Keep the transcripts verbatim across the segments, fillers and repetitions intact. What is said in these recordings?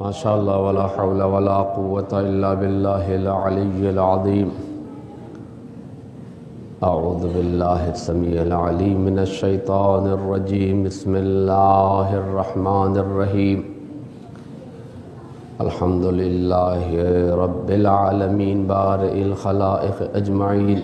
ما شاء اللہ ولا حول ولا قوة الا باللہ العلی العظیم. اعوذ باللہ السمیع العلیم من الشیطان الرجیم. بسم اللہ الرحمن الرحیم. الحمد للہ رب العالمین بارئ الخلائق اجمعین،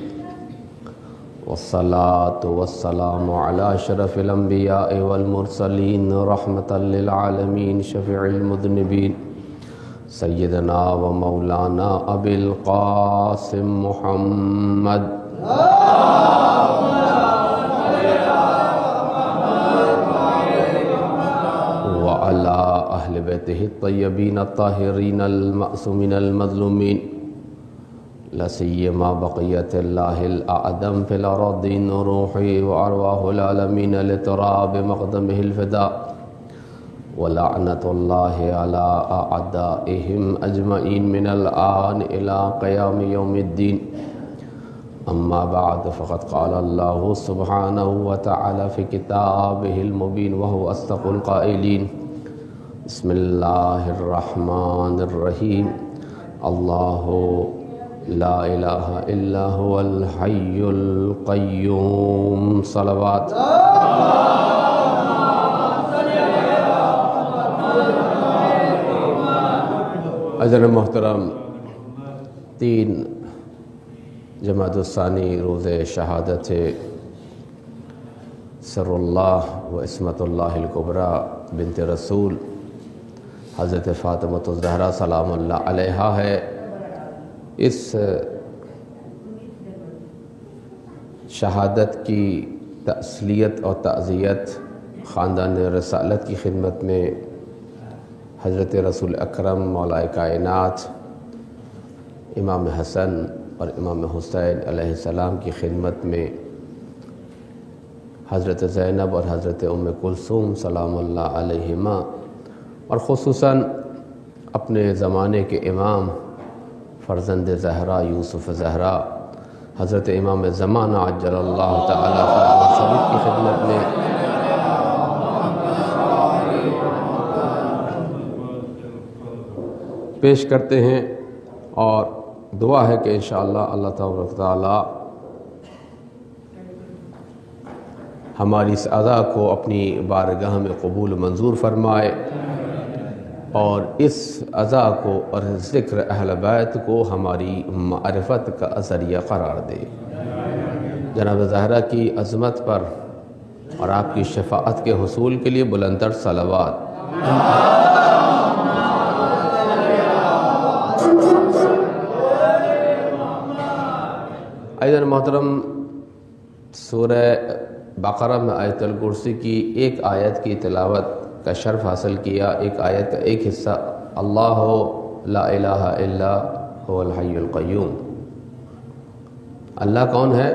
والصلاة والسلام على اشرف الانبیاء والمرسلین رحمتا للعالمین شفیع المذنبین سیدنا و مولانا ابی القاسم محمد وعلى اہل بیتہ الطیبین الطاہرین المعصومین المظلومین، لا سیما بقیت اللہ الاعظم فی الارضین روحی وارواح العالمین لتراب مقدمہ الفداء، ولعنت اللہ علی اعدائہم اجمعین من الآن الى قیام یوم الدین. اما بعد فقد قال اللہ سبحانہ وتعالی فی کتابہ المبین وہو اصدق القائلین. بسم اللہ الرحمن الرحیم. اللہ لا الہ الا هو الحی القیوم. صلوات. حضرت محترم، تین جمادی الثانی روز شہادت سر اللہ و عصمت اللہ الکبریٰ بنت رسول حضرت فاطمۃ الزہرا سلام اللہ علیہا ہے. اس شہادت کی تسلیت اور تعزیت خاندان رسالت کی خدمت میں حضرت رسول اکرم مولا کائنات امام حسن اور امام حسین علیہ السلام کی خدمت میں حضرت زینب اور حضرت ام کلثوم سلام اللہ علیہما، اور خصوصاً اپنے زمانے کے امام فرزند زہرا یوسف زہرا حضرت امام زمانہ عجل اللہ تعالیٰ فرمان شریف کی خدمت میں پیش کرتے ہیں، اور دعا ہے کہ انشاءاللہ اللہ تبارک تعالیٰ ہماری اس ادا کو اپنی بارگاہ میں قبول منظور فرمائے، اور اس عزا کو اور ذکر اہل بیت کو ہماری معرفت کا ذریعہ قرار دے. جناب زہرا کی عظمت پر اور آپ کی شفاعت کے حصول کے لیے بلندتر صلوات. ایضاً محترم، سورہ بقرہ میں آیت الکرسی کی ایک آیت کی تلاوت کا شرف حاصل کیا. ایک آیت کا ایک حصہ اللہ لا الہ الا هو الحی القیوم. اللہ کون ہے؟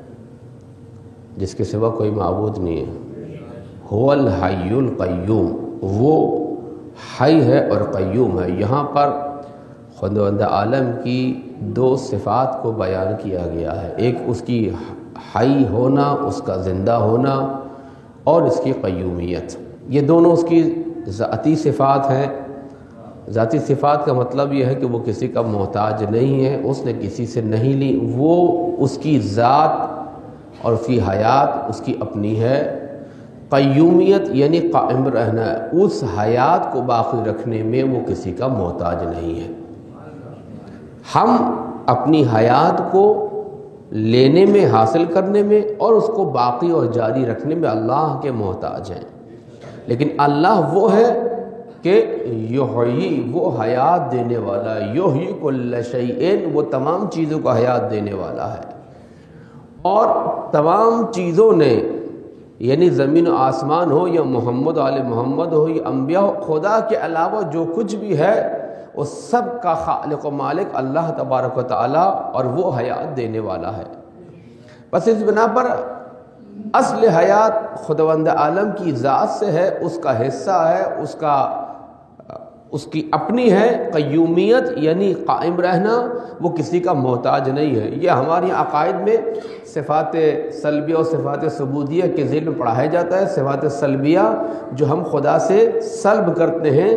جس کے سوا کوئی معبود نہیں ہے. هو الحی القیوم، وہ حی ہے اور قیوم ہے. یہاں پر خداوند عالم کی دو صفات کو بیان کیا گیا ہے، ایک اس کی حی ہونا، اس کا زندہ ہونا، اور اس کی قیومیت. یہ دونوں اس کی ذاتی صفات ہیں. ذاتی صفات کا مطلب یہ ہے کہ وہ کسی کا محتاج نہیں ہے، اس نے کسی سے نہیں لی، وہ اس کی ذات اور اس کی حیات اس کی اپنی ہے. قیومیت یعنی قائم رہنا، اس حیات کو باقی رکھنے میں وہ کسی کا محتاج نہیں ہے. ہم اپنی حیات کو لینے میں، حاصل کرنے میں، اور اس کو باقی اور جاری رکھنے میں اللہ کے محتاج ہیں. لیکن اللہ وہ ہے کہ یحیی، وہ حیات دینے والا ہے. یحیی کل شیء، وہ تمام چیزوں کو حیات دینے والا ہے. اور تمام چیزوں نے، یعنی زمین و آسمان ہو یا محمد آل محمد ہو یا انبیاء ہو، خدا کے علاوہ جو کچھ بھی ہے وہ سب کا خالق و مالک اللہ تبارک و تعالیٰ، اور وہ حیات دینے والا ہے. بس اس بنا پر اصل حیات خداوند عالم کی ذات سے ہے، اس کا حصہ ہے، اس کا اس کی اپنی ہے. قیومیت یعنی قائم رہنا، وہ کسی کا محتاج نہیں ہے. یہ ہمارے عقائد میں صفات سلبیہ اور صفات ثبوتیہ کے ذیل میں پڑھایا جاتا ہے. صفات سلبیہ جو ہم خدا سے سلب کرتے ہیں،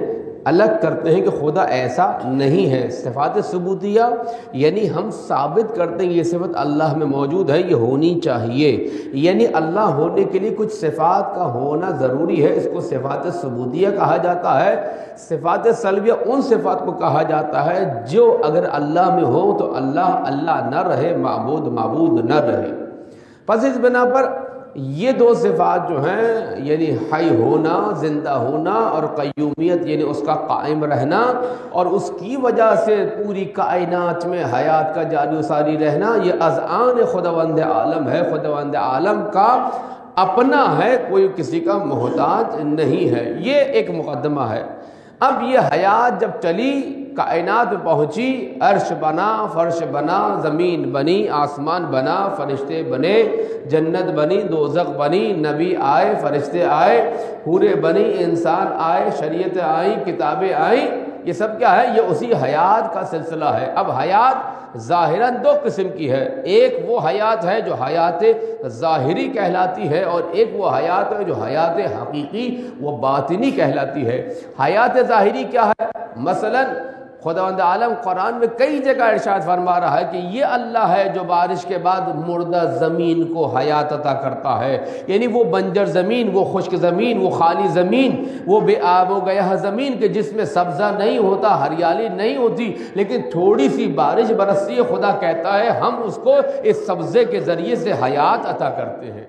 الگ کرتے ہیں کہ خدا ایسا نہیں ہے۔ صفات ثبوتیہ یعنی ہم ثابت کرتے ہیں یہ صفت اللہ میں موجود ہے، یہ ہونی چاہیے، یعنی اللہ ہونے کے لیے کچھ صفات کا ہونا ضروری ہے، اس کو صفات ثبوتیہ کہا جاتا ہے۔ صفات سلبیہ ان صفات کو کہا جاتا ہے جو اگر اللہ میں ہو تو اللہ اللہ نہ رہے، معبود معبود نہ رہے۔ پس اس بنا پر یہ دو صفات جو ہیں یعنی حی ہونا، زندہ ہونا، اور قیومیت یعنی اس کا قائم رہنا اور اس کی وجہ سے پوری کائنات میں حیات کا جاری و ساری رہنا، یہ اذعان خداوند عالم ہے، خداوند عالم کا اپنا ہے، کوئی کسی کا محتاج نہیں ہے۔ یہ ایک مقدمہ ہے۔ اب یہ حیات جب چلی، کائنات میں پہنچی، عرش بنا، فرش بنا، زمین بنی، آسمان بنا، فرشتے بنے، جنت بنی، دوزخ بنی، نبی آئے، فرشتے آئے، حوریں بنی، انسان آئے، شریعتیں آئیں، کتابیں آئیں، یہ سب کیا ہے؟ یہ اسی حیات کا سلسلہ ہے۔ اب حیات ظاہراً دو قسم کی ہے، ایک وہ حیات ہے جو حیات ظاہری کہلاتی ہے، اور ایک وہ حیات ہے جو حیات حقیقی وہ باطنی کہلاتی ہے۔ حیات ظاہری کیا ہے؟ مثلاً خداوند عالم قرآن میں کئی جگہ ارشاد فرما رہا ہے کہ یہ اللہ ہے جو بارش کے بعد مردہ زمین کو حیات عطا کرتا ہے، یعنی وہ بنجر زمین، وہ خشک زمین، وہ خالی زمین، وہ بے آب و گیاہ زمین کہ جس میں سبزہ نہیں ہوتا، ہریالی نہیں ہوتی، لیکن تھوڑی سی بارش برستی ہے، خدا کہتا ہے ہم اس کو اس سبزے کے ذریعے سے حیات عطا کرتے ہیں،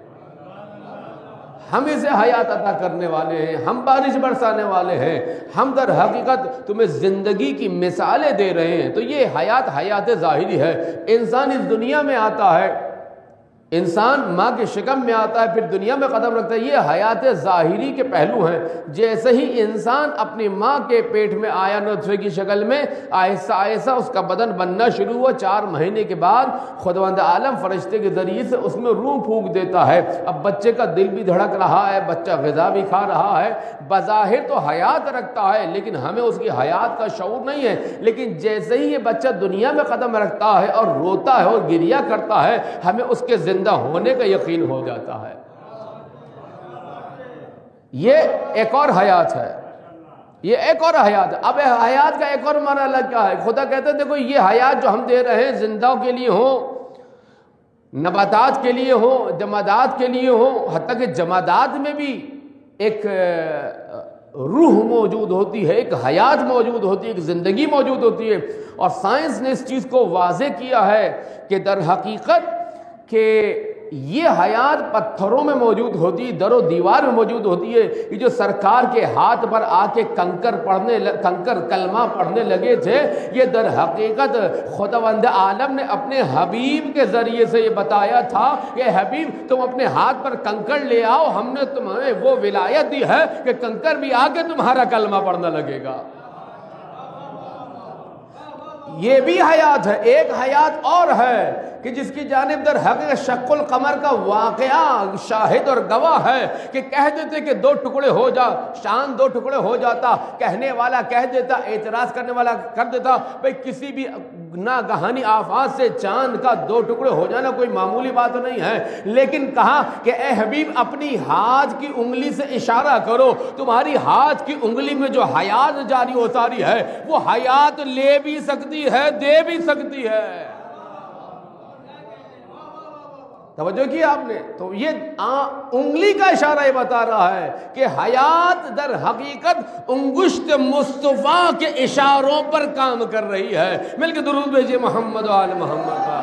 ہم اسے حیات عطا کرنے والے ہیں، ہم بارش برسانے والے ہیں، ہم در حقیقت تمہیں زندگی کی مثالیں دے رہے ہیں۔ تو یہ حیات حیات ظاہری ہے۔ انسان اس دنیا میں آتا ہے، انسان ماں کے شکم میں آتا ہے، پھر دنیا میں قدم رکھتا ہے، یہ حیات ظاہری کے پہلو ہیں۔ جیسے ہی انسان اپنی ماں کے پیٹ میں آیا نطفے کی شکل میں، آہستہ آہستہ اس کا بدن بننا شروع ہوا، چار مہینے کے بعد خداوند عالم فرشتے کے ذریعے سے اس میں روح پھونک دیتا ہے۔ اب بچے کا دل بھی دھڑک رہا ہے، بچہ غذا بھی کھا رہا ہے، بظاہر تو حیات رکھتا ہے لیکن ہمیں اس کی حیات کا شعور نہیں ہے۔ لیکن جیسے ہی یہ بچہ دنیا میں قدم رکھتا ہے اور روتا ہے اور گریہ کرتا ہے، ہمیں اس کے زندہ ہونے کا یقین ہو جاتا ہے۔ یہ ایک اور حیات ہے، یہ ایک اور حیات ہے۔ اب حیات کا ایک اور معنی الگ کیا ہے؟ خدا کہتا ہے دیکھو یہ حیات جو ہم دے رہے ہیں زندوں کے لیے ہوں، نباتات کے لیے ہوں، جمادات کے لیے ہوں، حتیٰ کہ جمادات میں بھی ایک روح موجود ہوتی ہے، ایک حیات موجود ہوتی ہے، ایک زندگی موجود ہوتی ہے۔ اور سائنس نے اس چیز کو واضح کیا ہے کہ در حقیقت کہ یہ حیات پتھروں میں موجود ہوتی ہے، در و دیوار میں موجود ہوتی ہے۔ یہ جو سرکار کے ہاتھ پر آ کے کنکر پڑھنے کنکر کلمہ پڑھنے لگے تھے، یہ در حقیقت خداوند عالم نے اپنے حبیب کے ذریعے سے یہ بتایا تھا کہ حبیب تم اپنے ہاتھ پر کنکر لے آؤ، ہم نے تمہیں وہ ولایت دی ہے کہ کنکر بھی آ کے تمہارا کلمہ پڑھنے لگے گا۔ یہ بھی حیات ہے۔ ایک حیات اور ہے کہ جس کی جانب در حقیقت شق القمر کا واقعہ شاہد اور گواہ ہے کہ کہہ دیتے کہ دو ٹکڑے ہو جا، چاند دو ٹکڑے ہو جاتا، کہنے والا کہہ دیتا، اعتراض کرنے والا کر دیتا، بھئی کسی بھی ناگہانی آفات سے چاند کا دو ٹکڑے ہو جانا کوئی معمولی بات نہیں ہے۔ لیکن کہا کہ اے حبیب اپنی ہاتھ کی انگلی سے اشارہ کرو، تمہاری ہاتھ کی انگلی میں جو حیات جاری و ساری ہے وہ حیات لے بھی سکتی ہے، دے بھی سکتی ہے۔ توجہ کی آپ نے؟ تو یہ انگلی کا اشارہ یہ بتا رہا ہے کہ حیات در حقیقت انگشت مصطفیٰ کے اشاروں پر کام کر رہی ہے۔ مل کے درود بھیجئے محمد و آل محمد کا۔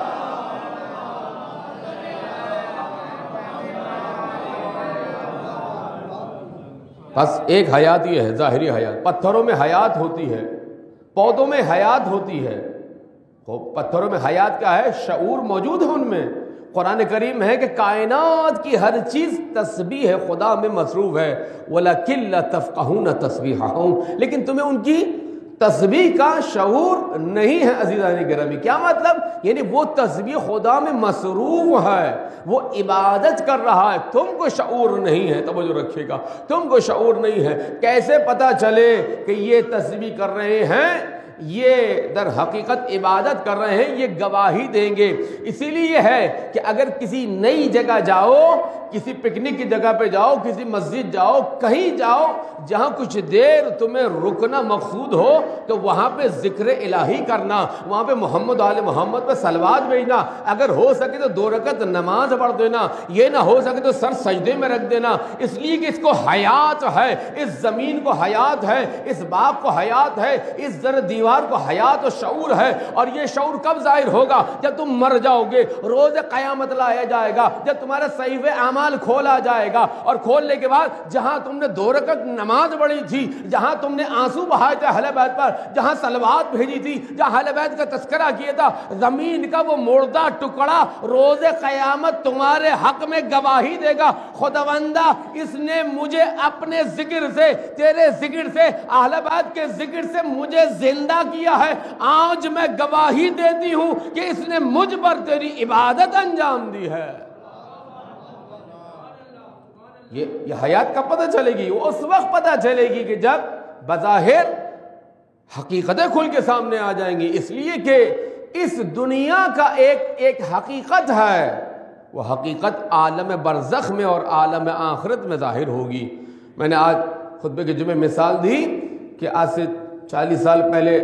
بس ایک حیات یہ ہے، ظاہری حیات۔ پتھروں میں حیات ہوتی ہے، پودوں میں حیات ہوتی ہے۔ پتھروں میں حیات کیا ہے؟ شعور موجود ہے ان میں۔ قرآن کریم ہے کہ کائنات کی ہر چیز تسبیح خدا میں مصروف ہے، وَلَكِنْ لَا تَفْقَهُونَ تَسْبِيحَهُمْ، لیکن تمہیں ان کی تسبیح کا شعور نہیں ہے۔ عزیزان گرامی کیا مطلب؟ یعنی وہ تسبیح خدا میں مصروف ہے، وہ عبادت کر رہا ہے، تم کو شعور نہیں ہے۔ توجہ رکھیے گا، تم کو شعور نہیں ہے۔ کیسے پتہ چلے کہ یہ تسبیح کر رہے ہیں؟ یہ در حقیقت عبادت کر رہے ہیں، یہ گواہی دیں گے۔ اسی لیے یہ ہے کہ اگر کسی نئی جگہ جاؤ، کسی پکنک کی جگہ پہ جاؤ، کسی مسجد جاؤ، کہیں جاؤ جہاں کچھ دیر تمہیں رکنا مقصود ہو، تو وہاں پہ ذکر الہی کرنا، وہاں پہ محمد آل محمد پہ صلوات بھیجنا، اگر ہو سکے تو دو رکعت نماز پڑھ دینا، یہ نہ ہو سکے تو سر سجدے میں رکھ دینا، اس لیے کہ اس کو حیات ہے، اس زمین کو حیات ہے، اس باغ کو حیات ہے، اس در دیوار کو حیات و شعور ہے۔ اور یہ شعور کب ظاہر ہوگا؟ جب تم مر جاؤ گے، روز قیامت لایا جائے گا، جب تمہارا صحیفہ اعمال کھولا جائے گا، اور کھولنے کے بعد جہاں تم نے دو رکعت نماز پڑھی تھی، جہاں تم نے آنسو بہائے تھے اہل بیت پر، جہاں صلوات بھیجی تھی، جہاں اہل بیت کا تذکرہ کیا تھا، زمین کا وہ مردہ ٹکڑا روز قیامت تمہارے حق میں گواہی دے گا، خداوندہ اس نے مجھے اپنے ذکر سے، تیرے ذکر سے، اہل بیت کے ذکر سے مجھے زندہ کیا ہے، آج میں گواہی دیتی ہوں کہ اس نے مجھ پر تیری عبادت انجام دی ہے۔ یہ یہ حیات کب پتہ چلے گی؟ وہ اس وقت پتہ چلے گی کہ جب بظاہر حقیقتیں کھل کے سامنے آ جائیں گی، اس لیے کہ اس دنیا کا ایک ایک حقیقت ہے، وہ حقیقت عالم برزخ میں اور عالم آخرت میں ظاہر ہوگی۔ میں نے آج خطبے کے جمعے مثال دی کہ آج سے چالیس سال پہلے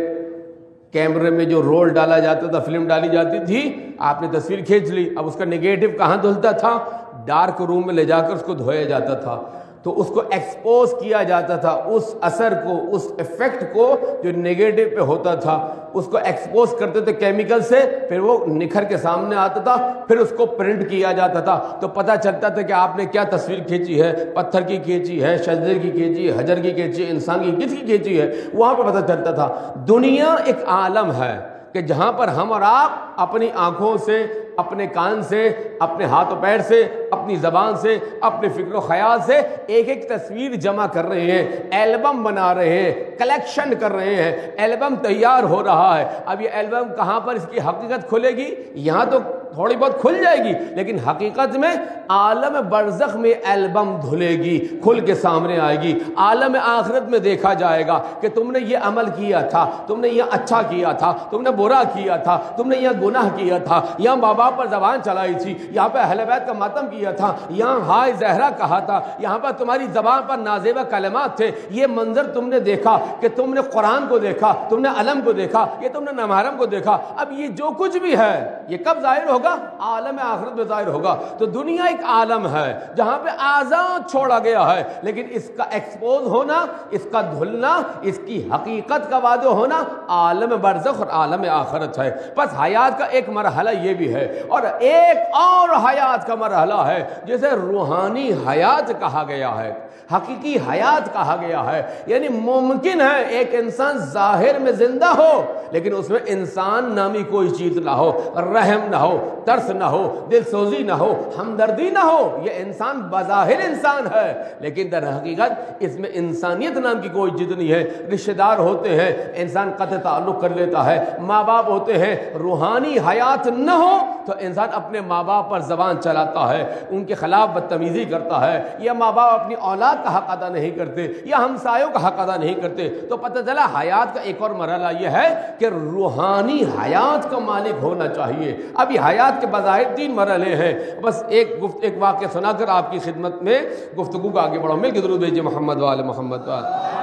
کیمرے میں جو رول ڈالا جاتا تھا، فلم ڈالی جاتی تھی، آپ نے تصویر کھینچ لی، اب اس کا نگیٹو کہاں دھلتا تھا؟ ڈارک روم میں لے جا کر اس کو دھویا جاتا تھا، تو اس کو ایکسپوز کیا جاتا تھا، اس اثر کو، اس ایفیکٹ کو جو نیگیٹو پہ ہوتا تھا اس کو ایکسپوز کرتے تھے کیمیکل سے، پھر وہ نکھر کے سامنے آتا تھا، پھر اس کو پرنٹ کیا جاتا تھا، تو پتہ چلتا تھا کہ آپ نے کیا تصویر کھینچی ہے، پتھر کی کھینچی ہے، شجر کی کھینچی ہے، حجر کی کھینچی ہے، انسان کی کس کی کھینچی ہے، وہاں پہ پتہ چلتا تھا۔ دنیا ایک عالم ہے کہ جہاں پر ہم اور آپ اپنی آنکھوں سے، اپنے کان سے، اپنے ہاتھ و پیر سے، اپنی زبان سے، اپنے فکر و خیال سے ایک ایک تصویر جمع کر رہے ہیں، البم بنا رہے ہیں، کلیکشن کر رہے ہیں، البم تیار ہو رہا ہے۔ اب یہ البم کہاں پر اس کی حقیقت کھلے گی؟ یہاں تو تھوڑی بہت کھل جائے گی، لیکن حقیقت میں عالم برزخ میں البم دھلے گی، کھل کے سامنے آئے گی۔ عالم آخرت میں دیکھا جائے گا کہ تم نے یہ عمل کیا تھا، تم نے یہ اچھا کیا تھا، تم نے برا کیا تھا، تم نے یہ گناہ کیا تھا، یہاں ماں باپ پر زبان چلائی تھی، یہاں پہ اہل بیت کا ماتم کیا تھا، یہاں ہائے زہرا کہا تھا، یہاں پر تمہاری زبان پر نازیبہ کلمات تھے، یہ منظر تم نے دیکھا کہ تم نے قرآن کو دیکھا، تم نے علم کو دیکھا، یہ تم نے نامحرم کو دیکھا۔ اب یہ جو کچھ بھی ہے یہ کب ظاہر ہوگا؟ عالم آخرت میں ظاہر ہوگا۔ تو دنیا ایک عالم ہے جہاں پہ آزاد چھوڑا گیا ہے، لیکن اس کا ایکسپوز ہونا، اس کا دھلنا، اس کی حقیقت کا واضح ہونا عالم برزخ اور عالم آخرت ہے۔ بس حیات کا ایک مرحلہ یہ بھی ہے، اور ایک اور حیات کا مرحلہ ہے جسے روحانی حیات کہا گیا ہے، حقیقی حیات کہا گیا ہے۔ یعنی ممکن ہے ایک انسان ظاہر میں زندہ ہو لیکن اس میں انسان نامی کوئی چیز نہ ہو، رحم نہ ہو، ترس نہ ہو، دل سوزی نہ ہو، ہمدردی نہ ہو۔ یہ انسان بظاہر انسان ہے لیکن در حقیقت اس میں انسانیت نام کی کوئی چیز نہیں ہے۔ رشتہ دار ہوتے ہیں، انسان قطع تعلق کر لیتا ہے، ماں باپ ہوتے ہیں، روحانی حیات نہ ہو تو انسان اپنے ماں باپ پر زبان چلاتا ہے، ان کے خلاف بدتمیزی کرتا ہے، یا ماں باپ اپنی اولاد کا حق ادا نہیں کرتے، یا ہمسایوں کا حق ادا نہیں کرتے۔ تو پتہ چلا حیات کا ایک اور مرحلہ یہ ہے کہ روحانی حیات کا مالک ہونا چاہیے۔ اب یہ حیات کے بظاہر تین مرحلے ہیں، بس ایک گفت ایک واقعہ سنا کر آپ کی خدمت میں گفتگو کو آگے بڑھاؤں۔ مل کے درود بھیجیے محمد وآل محمد وآل۔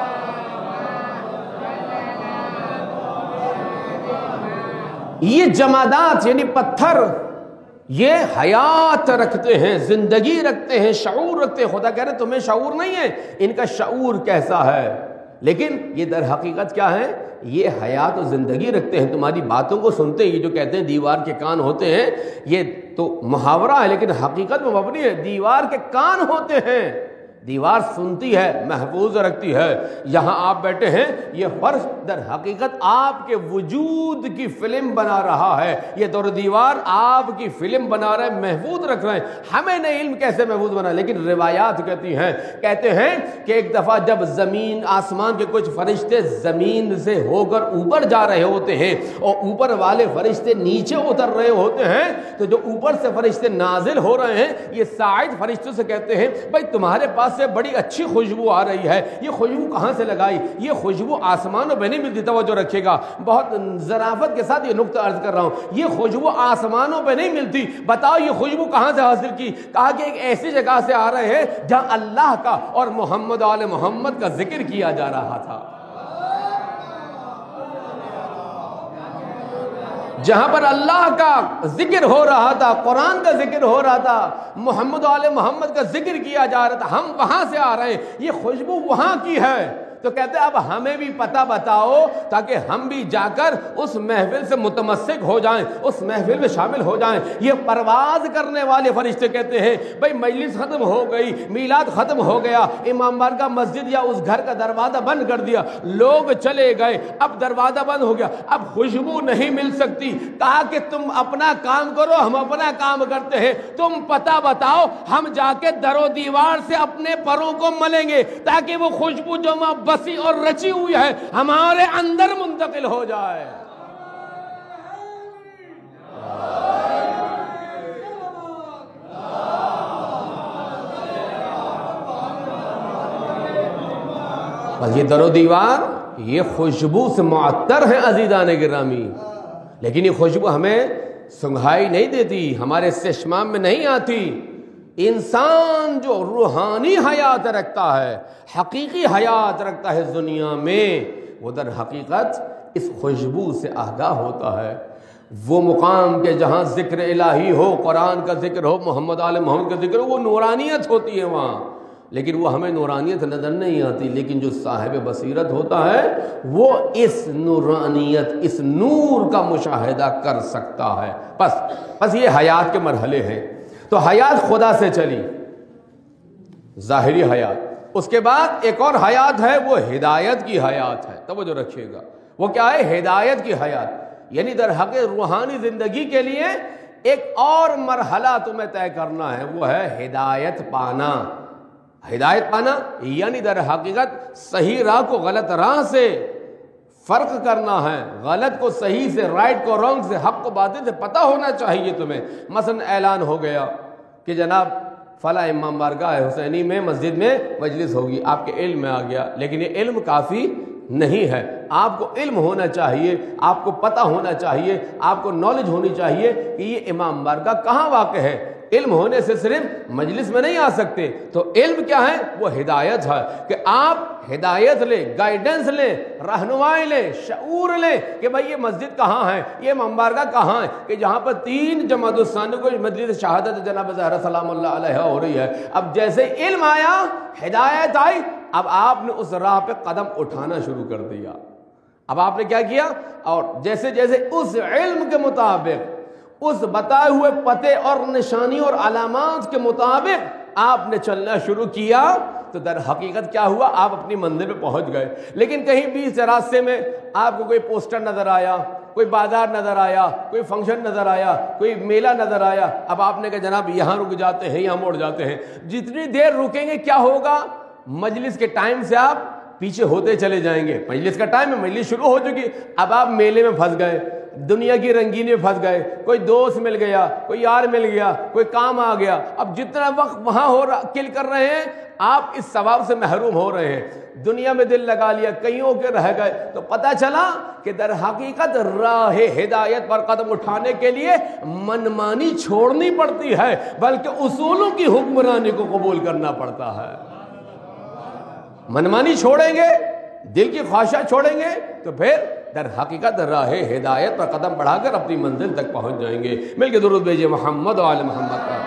یہ جمادات یعنی پتھر یہ حیات رکھتے ہیں، زندگی رکھتے ہیں، شعور رکھتے ہیں۔ خدا کہہ رہے تمہیں شعور نہیں ہے، ان کا شعور کیسا ہے؟ لیکن یہ در حقیقت کیا ہے؟ یہ حیات و زندگی رکھتے ہیں، تمہاری باتوں کو سنتے ہیں۔ یہ جو کہتے ہیں دیوار کے کان ہوتے ہیں، یہ تو محاورہ ہے لیکن حقیقت میں مبنی ہے، دیوار کے کان ہوتے ہیں، دیوار سنتی ہے، محفوظ رکھتی ہے۔ یہاں آپ بیٹھے ہیں، یہ فرش در حقیقت آپ کے وجود کی فلم بنا رہا ہے، یہ دور دیوار آپ کی فلم بنا رہے ہیں، محفوظ رکھ رہے ہیں۔ ہمیں نہیں علم کیسے محفوظ بنا، لیکن روایات کہتی ہیں کہتے ہیں کہ ایک دفعہ جب زمین آسمان کے کچھ فرشتے زمین سے ہو کر اوپر جا رہے ہوتے ہیں اور اوپر والے فرشتے نیچے اتر رہے ہوتے ہیں، تو جو اوپر سے فرشتے نازل ہو رہے ہیں یہ ساعد فرشتوں سے کہتے ہیں بھائی تمہارے پاس سے بڑی اچھی خوشبو آ رہی ہے، یہ خوشبو کہاں سے لگائی؟ یہ خوشبو آسمانوں پہ نہیں ملتی، توجہ رکھیے گا، بہت ظرافت کے ساتھ یہ نقطہ عرض کر رہا ہوں، یہ خوشبو آسمانوں پہ نہیں ملتی، بتاؤ یہ خوشبو کہاں سے حاصل کی؟ کہا کہ ایک ایسی جگہ سے آ رہے ہیں جہاں اللہ کا اور محمد آل محمد کا ذکر کیا جا رہا تھا، جہاں پر اللہ کا ذکر ہو رہا تھا، قرآن کا ذکر ہو رہا تھا، محمد آل محمد کا ذکر کیا جا رہا تھا، ہم وہاں سے آ رہے ہیں، یہ خوشبو وہاں کی ہے۔ تو کہتے ہیں اب ہمیں بھی پتہ بتاؤ تاکہ ہم بھی جا کر اس محفل سے متمسک ہو جائیں، اس محفل میں شامل ہو جائیں۔ یہ پرواز کرنے والے فرشتے کہتے ہیں بھئی مجلس ختم ہو گئی، میلاد ختم ہو گیا، امام بارگاہ مسجد یا اس گھر کا دروازہ بند کر دیا، لوگ چلے گئے، اب دروازہ بند ہو گیا، اب خوشبو نہیں مل سکتی۔ کہا کہ تم اپنا کام کرو، ہم اپنا کام کرتے ہیں، تم پتہ بتاؤ، ہم جا کے در و دیوار سے اپنے پروں کو ملیں گے تاکہ وہ خوشبو جو ماں بسی اور رچی ہوئی ہے ہمارے اندر منتقل ہو جائے۔ بس یہ در و دیوار یہ خوشبو سے معطر ہیں عزیزان گرامی، لیکن یہ خوشبو ہمیں سنگھائی نہیں دیتی، ہمارے استشمام میں نہیں آتی۔ انسان جو روحانی حیات رکھتا ہے، حقیقی حیات رکھتا ہے دنیا میں، وہ در حقیقت اس خوشبو سے آگاہ ہوتا ہے۔ وہ مقام کے جہاں ذکر الہی ہو، قرآن کا ذکر ہو، محمد آل محمد کا ذکر ہو، وہ نورانیت ہوتی ہے وہاں، لیکن وہ ہمیں نورانیت نظر نہیں آتی، لیکن جو صاحب بصیرت ہوتا ہے وہ اس نورانیت، اس نور کا مشاہدہ کر سکتا ہے۔ بس بس یہ حیات کے مرحلے ہیں۔ تو حیات خدا سے چلی، ظاہری حیات، اس کے بعد ایک اور حیات ہے، وہ ہدایت کی حیات ہے، توجہ رکھیے گا، وہ کیا ہے؟ ہدایت کی حیات، یعنی در حقیقت روحانی زندگی کے لیے ایک اور مرحلہ تمہیں طے کرنا ہے، وہ ہے ہدایت پانا۔ ہدایت پانا یعنی در حقیقت صحیح راہ کو غلط راہ سے فرق کرنا ہے، غلط کو صحیح سے، رائٹ کو رانگ سے، حق کو باطل سے پتہ ہونا چاہیے تمہیں۔ مثلا اعلان ہو گیا کہ جناب فلاں امام بارگاہ حسینی میں مسجد میں مجلس ہوگی، آپ کے علم میں آ گیا، لیکن یہ علم کافی نہیں ہے، آپ کو علم ہونا چاہیے، آپ کو پتہ ہونا چاہیے، آپ کو نالج ہونی چاہیے کہ یہ امام بارگاہ کہاں واقع ہے۔ علم ہونے سے صرف مجلس میں نہیں آ سکتے، تو علم کیا ہے؟ وہ ہدایت ہے کہ آپ ہدایت لیں، گائیڈنس لیں، رہنمائی لیں، شعور لیں کہ بھائی یہ مسجد کہاں ہے، یہ امام بارگاہ کہاں ہے، کہ جہاں پر تین جماعت الثانی کو مجلس شہادت جناب زہرا سلام اللہ علیہ ہو رہی ہے۔ اب جیسے علم آیا، ہدایت آئی، اب آپ نے اس راہ پہ قدم اٹھانا شروع کر دیا۔ اب آپ نے کیا کیا؟ اور جیسے جیسے اس علم کے مطابق، اس بتائے ہوئے پتے اور نشانی اور علامات کے مطابق آپ نے چلنا شروع کیا، تو در حقیقت کیا ہوا؟ آپ اپنی منزل پہ پہنچ گئے۔ لیکن کہیں بیچ راستے میں آپ کو کوئی پوسٹر نظر آیا، کوئی بازار نظر آیا، کوئی فنکشن نظر آیا، کوئی میلہ نظر آیا، اب آپ نے کہا جناب یہاں رک جاتے ہیں، یہاں موڑ جاتے ہیں۔ جتنی دیر رکیں گے کیا ہوگا؟ مجلس کے ٹائم سے آپ پیچھے ہوتے چلے جائیں گے۔ مجلس کا ٹائم ہے، مجلس شروع ہو چکی، اب آپ میلے میں پھنس گئے، دنیا کی رنگینی میں پھنس گئے، کوئی دوست مل گیا، کوئی یار مل گیا، کوئی کام آ گیا، اب جتنا وقت وہاں ہو رہا کل کر رہے ہیں آپ اس ثواب سے محروم ہو رہے ہیں۔ دنیا میں دل لگا لیا، کئیوں کے رہ گئے، تو پتہ چلا کہ در حقیقت راہ ہدایت پر قدم اٹھانے کے لیے منمانی چھوڑنی پڑتی ہے، بلکہ اصولوں کی حکمرانی کو قبول کرنا پڑتا ہے۔ منمانی چھوڑیں گے، دل کی خواہشات چھوڑیں گے، تو پھر در حقیقت راہ ہدایت پر قدم بڑھا کر اپنی منزل تک پہنچ جائیں گے۔ مل کے درود بھیجئے محمد و آل محمد کا۔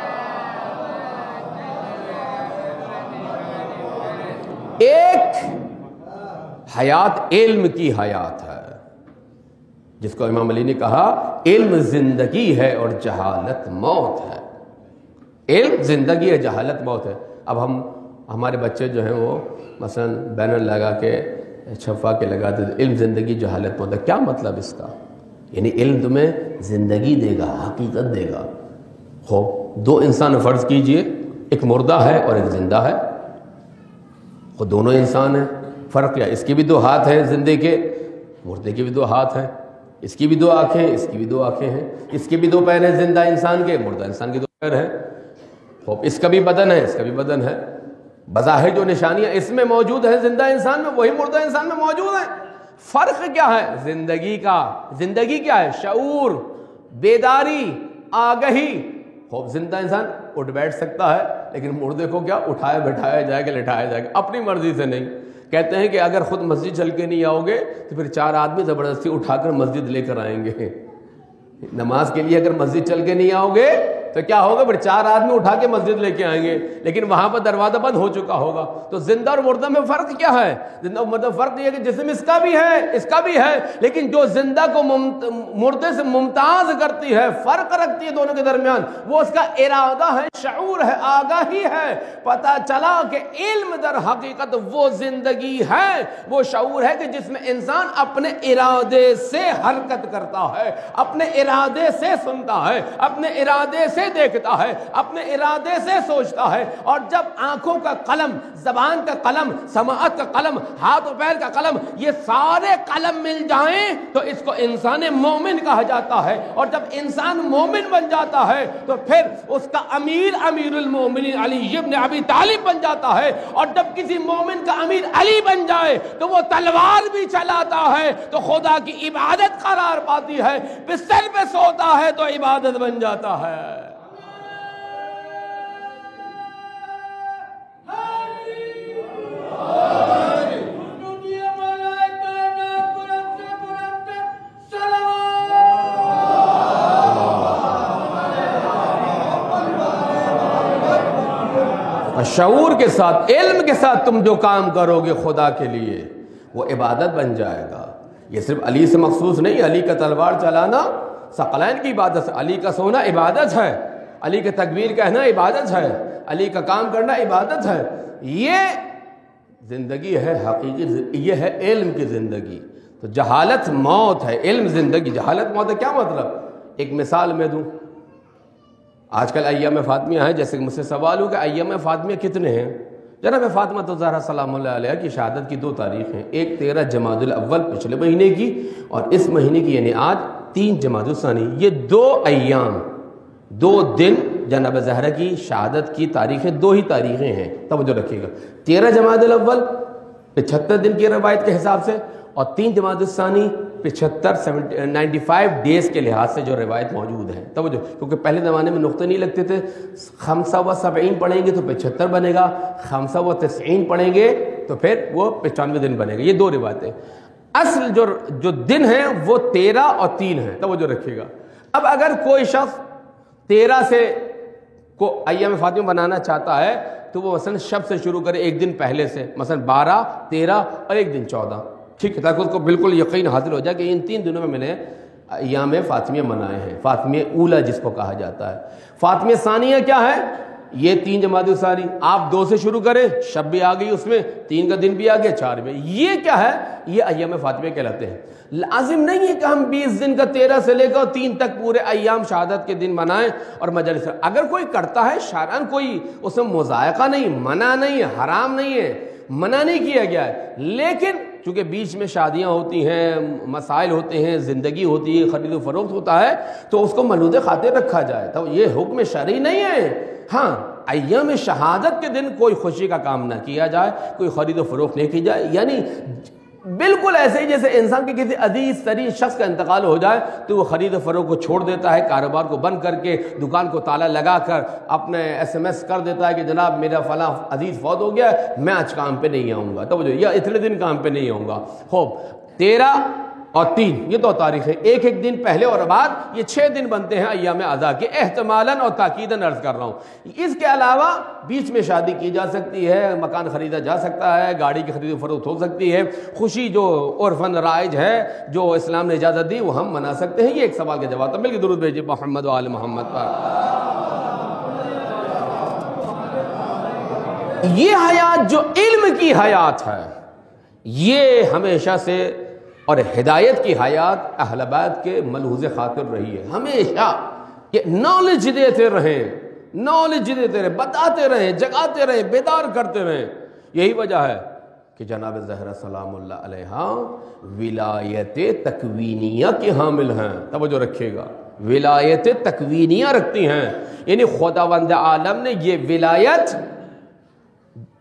ایک حیات علم کی حیات ہے، جس کو امام علی نے کہا علم زندگی ہے اور جہالت موت ہے۔ علم زندگی ہے، جہالت موت ہے۔ اب ہم ہمارے بچے جو ہیں وہ مثلا بینر لگا کے چھپا کے لگاتے تھے، علم زندگی جہالت موت ہے۔ کیا مطلب اس کا؟ یعنی علم تمہیں زندگی دے گا، حقیقت دے گا۔ ہو دو انسان فرض کیجئے، ایک مردہ ہے اور ایک زندہ ہے، خود دونوں انسان ہیں، فرق کیا؟ اس کے بھی دو ہاتھ ہیں زندے کے، مردے کے بھی دو ہاتھ ہیں، اس کی بھی دو آنکھیں، اس کی بھی دو آنکھیں ہیں، اس کے بھی دو پیر ہیں زندہ انسان کے، مردہ انسان کے دو پیر ہیں، اس کا بھی بدن ہے، اس کا بھی بدن ہے، بظاہر جو نشانیاں اس میں موجود ہیں زندہ انسان میں وہی مردہ انسان میں موجود ہیں. فرق کیا ہے؟ زندگی کا. زندگی کیا ہے؟ شعور، بیداری، آگہی. خوب زندہ انسان اٹھ بیٹھ سکتا ہے لیکن مردے کو کیا اٹھایا بٹھایا جائے گا، لٹایا جائے گا، اپنی مرضی سے نہیں. کہتے ہیں کہ اگر خود مسجد چل کے نہیں آؤ گے تو پھر چار آدمی زبردستی اٹھا کر مسجد لے کر آئیں گے. نماز کے لیے اگر مسجد چل کے نہیں آؤ گے تو کیا ہوگا؟ پھر چار آدمی اٹھا کے مسجد لے کے آئیں گے لیکن وہاں پر دروازہ بند ہو چکا ہوگا. تو زندہ اور مردہ میں فرق کیا ہے؟ زندہ اور مردہ فرق یہ ہے کہ جسم اس کا بھی ہے اس کا بھی ہے، لیکن جو زندہ کو مردے سے ممتاز کرتی ہے، فرق رکھتی ہے دونوں کے درمیان، وہ اس کا ارادہ ہے، شعور ہے، آگاہی ہے. پتہ چلا کہ علم در حقیقت وہ زندگی ہے، وہ شعور ہے کہ جس میں انسان اپنے ارادے سے حرکت کرتا ہے، اپنے ارادے سے سنتا ہے، اپنے ارادے سے دیکھتا ہے، اپنے ارادے سے سوچتا ہے. اور جب آنکھوں کا قلم، زبان کا قلم، سماعت کا قلم، ہاتھ و پیر کا قلم، یہ سارے قلم مل جائیں تو اس کو انسان مومن کہا جاتا ہے. اور جب انسان مومن بن جاتا ہے تو پھر اس کا امیر امیر المومنین علی ابن ابی طالب بن جاتا ہے. اور جب کسی مومن کا امیر علی بن جائے تو وہ تلوار بھی چلاتا ہے تو خدا کی عبادت قرار پاتی ہے، بستر پہ سوتا ہے تو عبادت بن جاتا ہے. شعور کے ساتھ، علم کے ساتھ تم جو کام کرو گے خدا کے لیے وہ عبادت بن جائے گا. یہ صرف علی سے مخصوص نہیں. علی کا تلوار چلانا ثقلین کی عبادت ہے، علی کا سونا عبادت ہے، علی کا تکبیر کہنا عبادت ہے، علی کا کام کرنا عبادت ہے. یہ زندگی ہے حقیقی، یہ ہے علم کی زندگی. تو جہالت موت ہے، علم زندگی. جہالت موت ہے کیا مطلب؟ ایک مثال میں دوں. آج کل ایام فاطمیہ ہیں، جیسے کہ مجھ سے سوال ہو کہ ایام فاطمیہ کتنے ہیں؟ جناب فاطمہ الزہرا سلام اللہ علیہ کی شہادت کی دو تاریخ ہیں، ایک تیرہ جمادی الاول پچھلے مہینے کی اور اس مہینے کی یعنی آج تین جمادی الثانی. یہ دو ایام، دو دن جناب زہرا کی شہادت کی تاریخیں، دو ہی تاریخیں ہیں. توجہ رکھیے گا، تیرہ جمادی الاول پچہتر دن کی روایت کے حساب سے اور تین جمادی الثانی پچہتر نائنٹی فائیو ڈیز کے لحاظ سے جو روایت موجود ہے. توجہ، کیونکہ پہلے زمانے میں نقطے نہیں لگتے تھے. خمسہ و سبعین پڑھیں گے تو پچہتر بنے گا، خمسہ و تسعین پڑھیں گے تو پھر وہ پچانوے دن بنے گا. یہ دو روایتیں. اصل جو جو دن ہیں وہ تیرہ اور تین ہیں. توجہ رکھیے گا. اب اگر کوئی شخص تیرہ سے کو ایام فاطمہ بنانا چاہتا ہے تو وہ مثلا شب سے شروع کرے، ایک دن پہلے سے، مثلا بارہ، تیرہ اور ایک دن چودہ. ٹھیک ہے، تاکہ اس کو بالکل یقین حاصل ہو جائے کہ ان تین دنوں میں میں نے ایام فاطمیہ منائے ہیں. فاطمیہ اولا جس کو کہا جاتا ہے. فاطمیہ ثانیہ کیا ہے؟ یہ تین جمادی الثانی. آپ دو سے شروع کریں، شب بھی آ گئی اس میں، تین کا دن بھی آ گیا، چار میں. یہ کیا ہے؟ یہ ایام فاطمیہ کہلاتے ہیں. لازم نہیں ہے کہ ہم بیس دن کا تیرہ سے لے کر تین تک پورے ایام شہادت کے دن منائیں اور مجلس. اگر کوئی کرتا ہے شرعاً کوئی اس میں مذائقہ نہیں، منع نہیں ہے، حرام نہیں ہے، منع نہیں کیا گیا ہے. لیکن چونکہ بیچ میں شادیاں ہوتی ہیں، مسائل ہوتے ہیں، زندگی ہوتی ہے، خرید و فروخت ہوتا ہے تو اس کو ملوذ خاطر رکھا جائے. تو یہ حکم شرعی نہیں ہے. ہاں، ایام شہادت کے دن کوئی خوشی کا کام نہ کیا جائے، کوئی خرید و فروخت نہیں کی جائے. یعنی بالکل ایسے ہی جیسے انسان کے کسی عزیز ترین شخص کا انتقال ہو جائے تو وہ خرید و فروخت کو چھوڑ دیتا ہے، کاروبار کو بند کر کے، دکان کو تالا لگا کر اپنے ایس ایم ایس کر دیتا ہے کہ جناب میرا فلاں عزیز فوت ہو گیا ہے، میں آج کام پہ نہیں آؤں گا. تو یا اتنے دن کام پہ نہیں آؤں گا. خوب، تیرہ اور تین یہ دو تاریخیں، ایک ایک دن پہلے اور بعد، یہ چھ دن بنتے ہیں ایام اعضاء کے. احتمالاً اور تاکیداً عرض کر رہا ہوں. اس کے علاوہ بیچ میں شادی کی جا سکتی ہے، مکان خریدا جا سکتا ہے، گاڑی کی خرید و فروخت ہو سکتی ہے. خوشی جو عرفاً رائج ہے، جو اسلام نے اجازت دی، وہ ہم منا سکتے ہیں. یہ ایک سوال کا جواب تھا. مل کے درود بھیجیے محمد و آل محمد پر. یہ حیات جو علم کی حیات ہے، یہ ہمیشہ سے اور ہدایت کی حیات اہل بیت کے ملحوظ خاطر رہی ہے. ہمیشہ کہ نالج دیتے رہیں، نالج دیتے رہیں، بتاتے رہیں، جگاتے رہیں، بیدار کرتے رہیں. یہی وجہ ہے کہ جناب زہرا سلام اللہ علیہا ولایت تکوینیہ کے حامل ہیں. توجہ رکھیے گا، ولایت تکوینیہ رکھتی ہیں. یعنی خداوند عالم نے یہ ولایت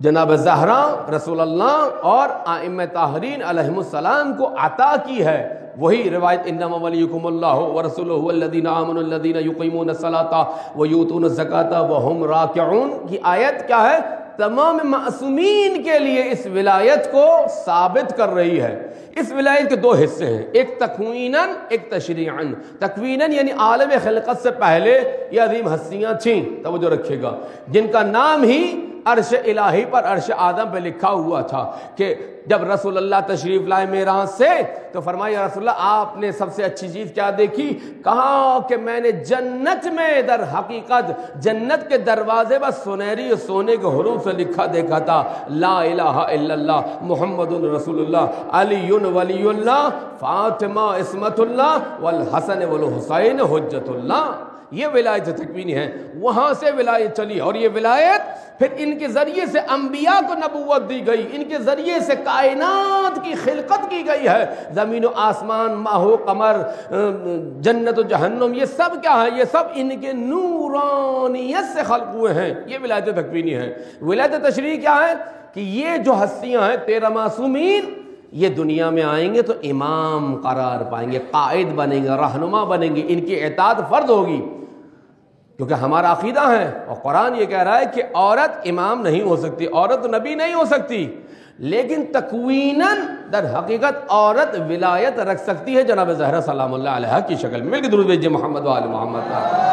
جناب زہرا رسول اللہ اور ائمہ طاہرین علیہم السلام کو عطا کی ہے. وہی روایت انما ولیکم اللہ ورسولہ والذین آمنوا الذین یقیمون الصلاۃ ویؤتون الزکاۃ وہم راکعون کی آیت کیا ہے؟ تمام معصومین کے لیے اس ولایت کو ثابت کر رہی ہے. اس ولایت کے دو حصے ہیں، ایک تکویناً ایک تشریعاً. تکویناً یعنی عالم خلقت سے پہلے یہ عظیم ہستیاں تھیں، توجہ رکھیے گا، جن کا نام ہی عرش الہی پر عرش آدم پہ لکھا ہوا تھا کہ جب رسول اللہ تشریف لائے معراج سے تو فرمایا یا رسول اللہ آپ نے سب سے اچھی چیز کیا دیکھی؟ کہا کہ میں نے جنت میں در حقیقت جنت کے دروازے پر سنہری سونے کے حروف سے لکھا دیکھا تھا لا الہ الا اللہ محمد رسول اللہ علی ولی اللہ فاطمہ عصمت اللہ والحسن والحسین حجت اللہ. یہ ولایت تکوینی ہے. وہاں سے ولایت چلی اور یہ ولایت پھر ان کے ذریعے سے انبیاء کو نبوت دی گئی، ان کے ذریعے سے کائنات کی خلقت کی گئی ہے. زمین و آسمان، ماہ و قمر، جنت و جہنم، یہ سب کیا ہے؟ یہ سب ان کے نورانیت سے خلق ہوئے ہیں. یہ ولایت تکوینی ہے. ولایت تشریعی کیا ہے؟ کہ یہ جو ہستیاں ہیں تیرہ معصومین یہ دنیا میں آئیں گے تو امام قرار پائیں گے، قائد بنیں گے، رہنما بنیں گے، ان کی اطاعت فرض ہوگی. کیونکہ ہمارا عقیدہ ہے اور قرآن یہ کہہ رہا ہے کہ عورت امام نہیں ہو سکتی، عورت نبی نہیں ہو سکتی، لیکن تکویناً در حقیقت عورت ولایت رکھ سکتی ہے جناب زہرا سلام اللہ علیہا کی شکل میں. مل کے درود بھیجیے محمد و آل محمد.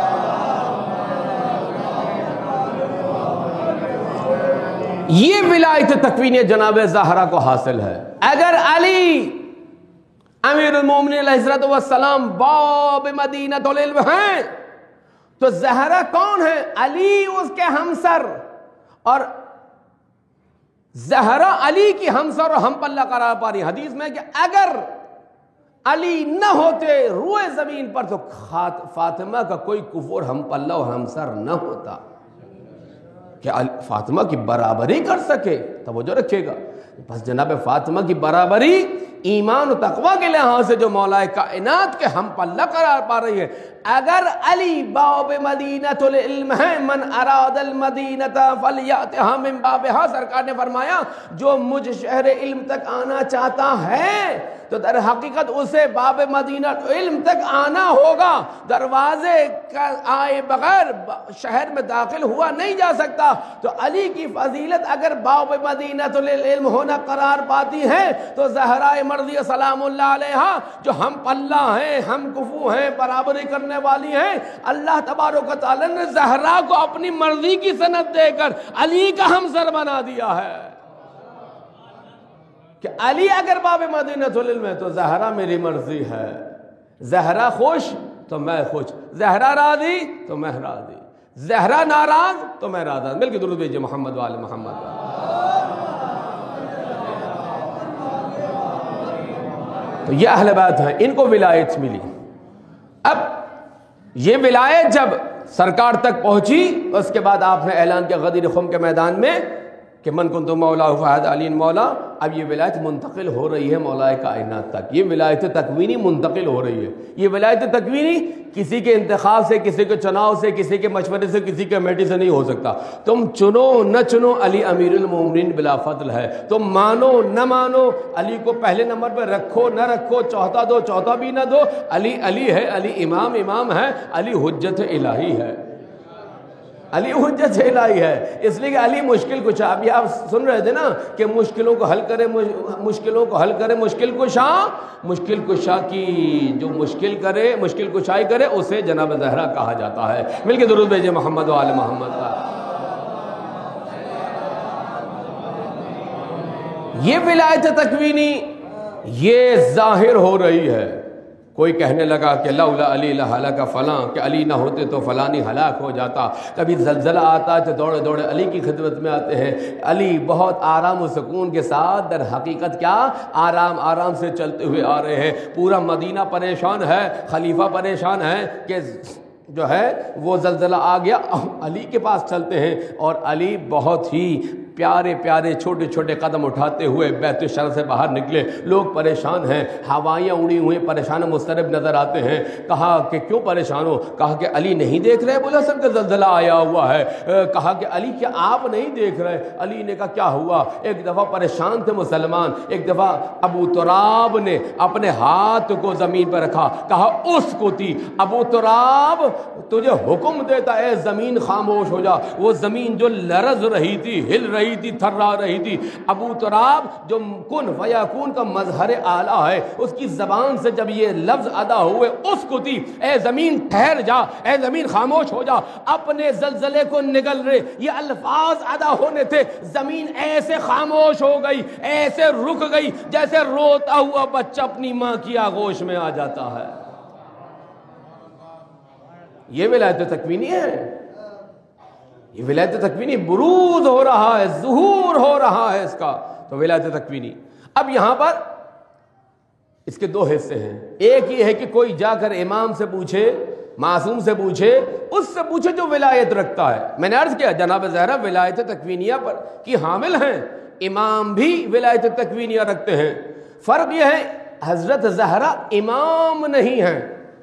یہ ولایت تکوینی جناب زہرا کو حاصل ہے. اگر علی امیر المومنین علیہ السلام باب مدینۃ العلم ہیں تو زہرا کون ہے؟ علی اس کے ہمسر، اور زہرا علی کی ہمسر اور ہم پلہ قرار پا رہی. حدیث میں کہ اگر علی نہ ہوتے روئے زمین پر تو فاطمہ کا کوئی کفر ہم پلہ اور ہمسر نہ ہوتا کہ فاطمہ کی برابری کر سکے. توجہ رکھیے گا. بس جناب فاطمہ کی برابری ایمان و تقوی کے لحاظ سے جو مولا کائنات کے ہم پلہ قرار پا رہی ہے. اگر علی باب مدینۃ العلم ہے، من اراد المدینۃ فلیأتها من بابها، سرکار نے فرمایا جو مجھ شہر علم تک آنا چاہتا ہے تو در حقیقت اسے باب مدینہ علم تک آنا ہوگا. دروازے کا آئے بغیر شہر میں داخل ہوا نہیں جا سکتا. تو علی کی فضیلت اگر باب مدینہ العلم ہونا قرار پاتی ہے تو زہرا مرضیہ سلام اللہ علیہا جو ہم پلہ ہیں، ہم کفو ہیں، برابری کرنے والی ہیں، اللہ تبارک و تعالی نے زہرا کو اپنی مرضی کی سند دے کر علی کا ہمسر بنا دیا ہے کہ علی اگر باب مدینۃ العلم ہے تو زہرا میری مرضی ہے. زہرا خوش تو میں خوش، زہرا راضی تو میں راضی، زہرا ناراض تو میں راضی. مل کے درود بھیجیے محمد وآل محمد. تو یہ اہل بیت ہیں، ان کو ولایت ملی. اب یہ ولایت جب سرکار تک پہنچی اس کے بعد آپ نے اعلان کیا غدیر خم کے میدان میں کہ من کنت مولا فہد علی مولا. اب یہ ولایت منتقل ہو رہی ہے مولا کائنات تک. یہ ولایت تکوینی منتقل ہو رہی ہے. یہ ولایت تکوینی کسی کے انتخاب سے، کسی کے چناؤ سے، کسی کے مشورے سے، کسی کے کمیٹی سے نہیں ہو سکتا. تم چنو نہ چنو علی امیر المومنین بلا فضل ہے. تم مانو نہ مانو، علی کو پہلے نمبر پہ رکھو نہ رکھو، چوتھا دو چوتھا بھی نہ دو، علی علی ہے، علی امام امام ہے، علی حجت الہی ہے، علی حجت الہی ہے. اس لیے کہ علی مشکل کشا. ابھی آپ سن رہے تھے نا کہ مشکلوں کو حل کرے، مشکلوں کو حل کرے مشکل کشا. مشکل کشا کی جو مشکل کرے، مشکل کشائی کرے، اسے جناب زہرا کہا جاتا ہے. مل کے درود بھیجے محمد و آل محمد. یہ ولایت تکوینی یہ ظاہر ہو رہی ہے. کوئی کہنے لگا کہ لولا علی لہلک فلاں، کہ علی نہ ہوتے تو فلانی ہلاک ہو جاتا. کبھی زلزلہ آتا ہے تو دوڑے دوڑے علی کی خدمت میں آتے ہیں. علی بہت آرام و سکون کے ساتھ در حقیقت کیا آرام آرام سے چلتے ہوئے آ رہے ہیں. پورا مدینہ پریشان ہے، خلیفہ پریشان ہے کہ جو ہے وہ زلزلہ آ گیا، علی کے پاس چلتے ہیں. اور علی بہت ہی پیارے پیارے چھوٹے چھوٹے قدم اٹھاتے ہوئے بیت الشرف سے باہر نکلے. لوگ پریشان ہیں, ہوائیاں اڑی ہوئی پریشان مضطرب نظر آتے ہیں. کہا کہ کیوں پریشان ہو؟ کہا کہ علی نہیں دیکھ رہے؟ بولا سب کا زلزلہ آیا ہوا ہے. کہا کہ علی کیا آپ نہیں دیکھ رہے؟ علی نے کہا کیا ہوا؟ ایک دفعہ پریشان تھے مسلمان. ایک دفعہ ابو تراب نے اپنے ہاتھ کو زمین پر رکھا, کہا اس کو تھی ابو تراب تجھے حکم دیتا اے زمین خاموش ہو جا. وہ زمین جو لرز رہی تھی, ہل رہی تھی, تھرا رہی تھی. ابو تراب جو کن فیکون کا مظہر اعلیٰ ہے, اس کی زبان سے جب یہ لفظ ادا ہوئے اس کو تھی اے زمین ٹھہر جا, اے زمین خاموش ہو جا. اپنے زلزلے کو نگل رہے یہ الفاظ ادا ہونے تھے. زمین ایسے خاموش ہو گئی, ایسے رک گئی جیسے روتا ہوا بچہ اپنی ماں کی آغوش میں آ جاتا ہے. یہ ولایت تکوینی ہے, یہ ولایت تکوینی. بروز ہو رہا ہے, ظہور ہو رہا ہے اس کا, تو ولایت تکوینی. اب یہاں پر اس کے دو حصے ہیں. ایک یہ ہے کہ کوئی جا کر امام سے پوچھے, معصوم سے پوچھے, اس سے پوچھے جو ولایت رکھتا ہے. میں نے عرض کیا جناب زہرا ولایت تکوینیہ پر کی حامل ہیں, امام بھی ولایت تکوینیہ رکھتے ہیں. فرق یہ ہے حضرت زہرا امام نہیں ہیں.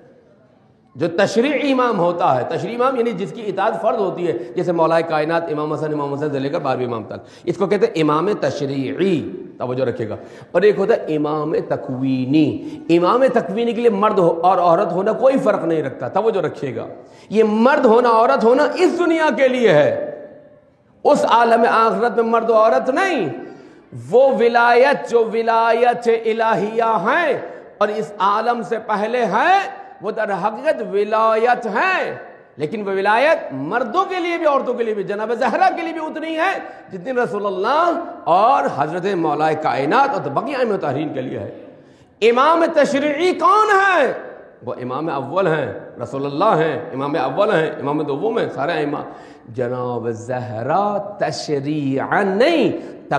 جو تشریعی امام ہوتا ہے, تشریعی امام یعنی جس کی اطاعت فرض ہوتی ہے, جیسے مولا کائنات امام حسن امام حسن سے لے کر بارہویں امام تک, اس کو کہتے ہیں امام تشریعی. توجہ رکھے گا. اور ایک ہوتا ہے امام تکوینی. امام تکوینی کے لیے مرد اور عورت ہونا کوئی فرق نہیں رکھتا. توجہ رکھیے گا. یہ مرد ہونا عورت ہونا اس دنیا کے لیے ہے, اس عالم آخرت میں مرد و عورت نہیں. وہ ولایت جو ولایت الہیہ ہیں اور اس عالم سے پہلے ہے, وہ در حقیقت ولایت ہے, لیکن وہ ولایت مردوں کے لیے بھی عورتوں کے لیے بھی, جناب زہرا کے لیے بھی اتنی ہے جتنی رسول اللہ اور حضرت مولا کائنات اور بقیہ ائمہ مطہرین کے لیے ہے. امام تشریعی کون ہے؟ وہ امام اول ہیں, رسول اللہ ہیں, امام اول ہیں, امام دوم ہیں, سارے ائمہ. جناب زہرا تشریعا نہیں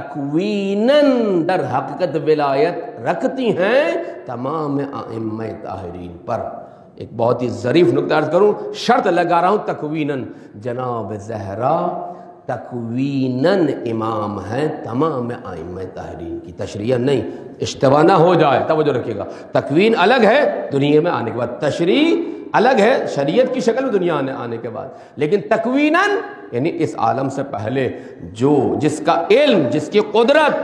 تکویناً در حقیقت ولایت رکھتی ہیں تمام ائمہ طاہرین پر. ایک بہت ہی ظریف نکتہ عرض کروں, شرط لگا رہا ہوں تکویناً. جناب زہرا تکویناً امام ہیں تمام ائمہ طاہرین کی, تشریعاً نہیں. اشتباہ نہ ہو جائے, توجہ رکھیے گا. تکوین الگ ہے دنیا میں آنے کے بعد, تشریع الگ ہے شریعت کی شکل میں دنیا آنے آنے کے بعد, لیکن تکویناً یعنی اس عالم سے پہلے جو جس کا علم, جس کی قدرت,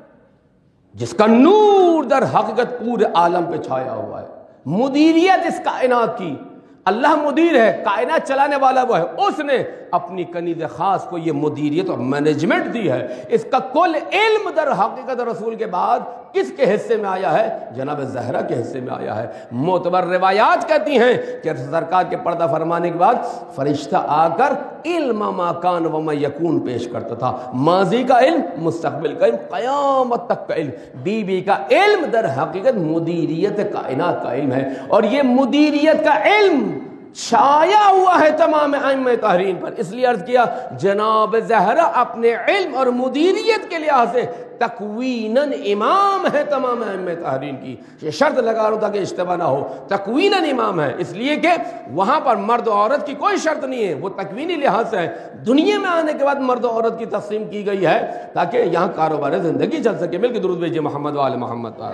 جس کا نور در حقیقت پورے عالم پہ چھایا ہوا ہے. مدیریت اس کائنات کی, اللہ مدیر ہے, کائنات چلانے والا وہ ہے, اس نے اپنی کنیز خاص کو یہ مدیریت اور مینجمنٹ دی ہے. اس کا کل علم در حقیقت رسول کے بعد کس کے حصے میں آیا ہے؟ جناب زہرا کے حصے میں آیا ہے. معتبر روایات کہتی ہیں کہ سرکار کے پردہ فرمانے کے بعد فرشتہ آ کر علم ما کان و ما یکون پیش کرتا تھا. ماضی کا علم, مستقبل کا علم, قیامت تک کا علم. بی بی کا علم در حقیقت مدیریت کائنات کا علم ہے, اور یہ مدیریت کا علم چھایا ہوا ہے تمام ائمہ طاہرین پر. اس لیے عرض کیا جناب زہرا اپنے علم اور مدیریت کے لحاظ سے تکویناً امام ہے تمام ائمہ طاہرین کی. یہ شرط لگا رہا ہوں تاکہ اشتباہ نہ ہو, تکویناً امام ہے, اس لیے کہ وہاں پر مرد و عورت کی کوئی شرط نہیں ہے, وہ تکوینی لحاظ سے ہے. دنیا میں آنے کے بعد مرد و عورت کی تقسیم کی گئی ہے تاکہ یہاں کاروبار زندگی چل سکے. مل کے درود بھیجیے محمد و آل محمد پر.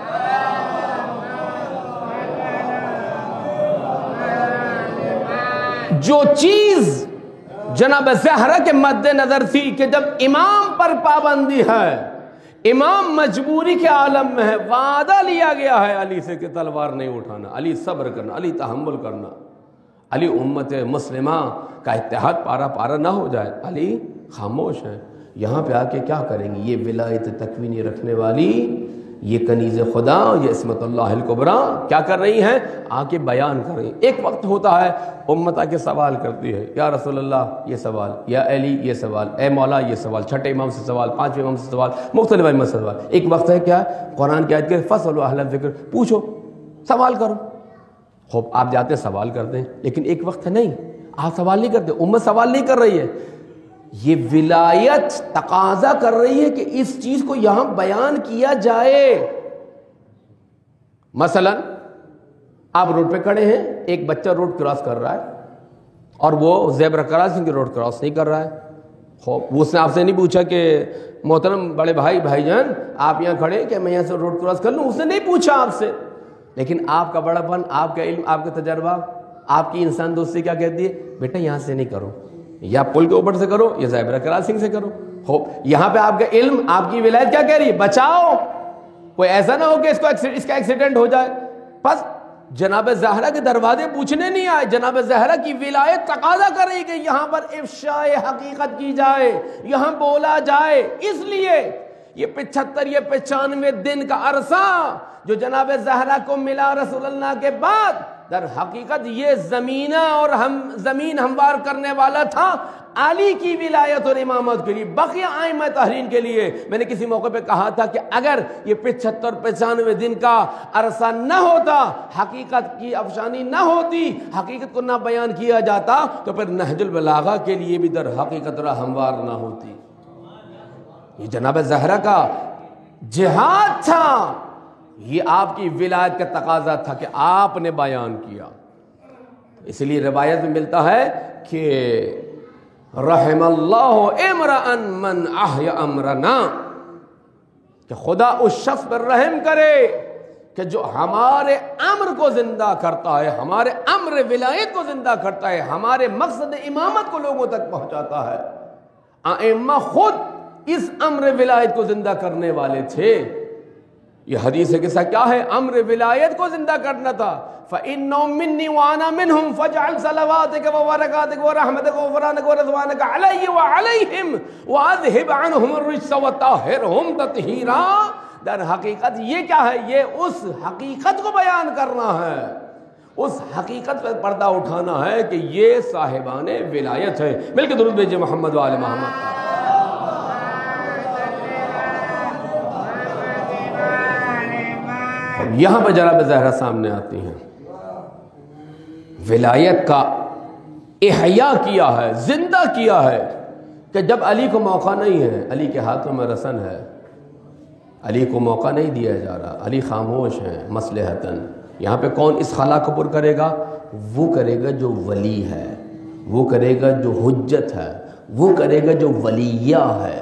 جو چیز جناب زہرا کے مد نظر تھی کہ جب امام پر پابندی ہے, امام مجبوری کے عالم میں ہے, وعدہ لیا گیا ہے علی سے کہ تلوار نہیں اٹھانا, علی صبر کرنا, علی تحمل کرنا, علی امت مسلمہ کا اتحاد پارا پارا نہ ہو جائے, علی خاموش ہے. یہاں پہ آ کے کیا کریں گی یہ ولایت تکوینی رکھنے والی, یہ کنیز خدا, یہ عصمت اللہ الکبریٰ کیا کر رہی ہیں؟ آ کے بیان کر رہی ہیں. ایک وقت ہوتا ہے امت آ کے سوال کرتی ہے, یا رسول اللہ یہ سوال, یا علی یہ سوال, اے مولا یہ سوال, چھٹے امام سے سوال, پانچویں امام سے سوال, مختلف ائمہ سے سوال. ایک وقت ہے کیا قرآن کی آیت کے فَاسْأَلُوا أَهْلَ الذِّكْرِ, پوچھو, سوال کرو. خوب آپ جاتے ہیں سوال کرتے ہیں, لیکن ایک وقت ہے نہیں, آپ سوال نہیں کرتے, امت سوال نہیں کر رہی ہے. یہ ولایت تقاضا کر رہی ہے کہ اس چیز کو یہاں بیان کیا جائے. مثلا آپ روڈ پہ کھڑے ہیں, ایک بچہ روڈ کراس کر رہا ہے اور وہ زیبرا کراسنگ کی روڈ کراس نہیں کر رہا ہے. خوب اس نے آپ سے نہیں پوچھا کہ محترم بڑے بھائی بھائی جان آپ یہاں کھڑے کہ میں یہاں سے روڈ کراس کر لوں، اس نے نہیں پوچھا آپ سے، لیکن آپ کا بڑا پن، آپ کا علم، آپ کا تجربہ، آپ کی انسان دوستی کیا کہتی ہے، بیٹا یہاں سے نہیں کرو، یا پل کے اوپر سے کرو یا زیبرا کراسنگ سے کرو. ہو یہاں پہ آپ کا علم، آپ کی ولایت کیا کہہ رہی ہے، بچاؤ، کوئی ایسا نہ ہو کہ اس کو اس کا ایکسیڈنٹ ہو جائے. بس جناب زہرا کے دروازے پوچھنے نہیں آئے، جناب زہرا کی ولایت تقاضا کر رہی کہ یہاں پر افشاء حقیقت کی جائے، یہاں بولا جائے. اس لیے یہ پچہتر یہ پچانوے دن کا عرصہ جو جناب زہرا کو ملا رسول اللہ کے بعد، در حقیقت یہ زمینہ اور ہم زمین ہموار کرنے والا تھا علی کی ولایت اور امامت کے لیے، بقیہ ائمہ تحرین کے لیے. میں نے کسی موقع پہ کہا تھا کہ اگر یہ پچہتر پچانوے دن کا عرصہ نہ ہوتا، حقیقت کی افشانی نہ ہوتی، حقیقت کو نہ بیان کیا جاتا، تو پھر نہج البلاغہ کے لیے بھی در حقیقت راہ ہموار نہ ہوتی. یہ جناب زہرا کا جہاد تھا، یہ آپ کی ولایت کا تقاضا تھا کہ آپ نے بیان کیا. اس لیے روایت میں ملتا ہے کہ رحم اللہ امرأ من احیا امرنا، کہ خدا اس شخص پر رحم کرے کہ جو ہمارے امر کو زندہ کرتا ہے، ہمارے امر ولایت کو زندہ کرتا ہے، ہمارے مقصد امامت کو لوگوں تک پہنچاتا ہے. ائمہ خود اس امر ولایت کو زندہ کرنے والے تھے. یہ حدیث ہے قصہ کیا ہے، امر ولایت کو زندہ کرنا تھا. فَإِنَّهُمْ مِنِّي وَأَنَا مِنْهُمْ فَاجْعَلْ صَلَوَاتِكَ وَبَرَكَاتِكَ وَرَحْمَتِكَ وَغُفْرَانَكَ وَرِضْوَانَكَ عَلَيَّ وَعَلَيْهِمْ وَأَذْهِبْ عَنْهُمُ الرِّجْسَ وَطَهِّرْهُم تَطْهِيرًا. در حقیقت یہ کیا ہے، یہ اس حقیقت کو بیان کرنا ہے، اس حقیقت پر پردہ اٹھانا ہے کہ یہ صاحبان ولایت ہے. مل کے درود بھیجئے محمد و آل محمد. یہاں پہ جناب زہرا سامنے آتی ہیں، ولایت کا احیاء کیا ہے، زندہ کیا ہے کہ جب علی کو موقع نہیں ہے، علی کے ہاتھوں میں رسن ہے، علی کو موقع نہیں دیا جا رہا، علی خاموش ہیں مصلحتاً. یہاں پہ کون اس خلا کو پر کرے گا، وہ کرے گا جو ولی ہے، وہ کرے گا جو حجت ہے، وہ کرے گا جو ولیہ ہے.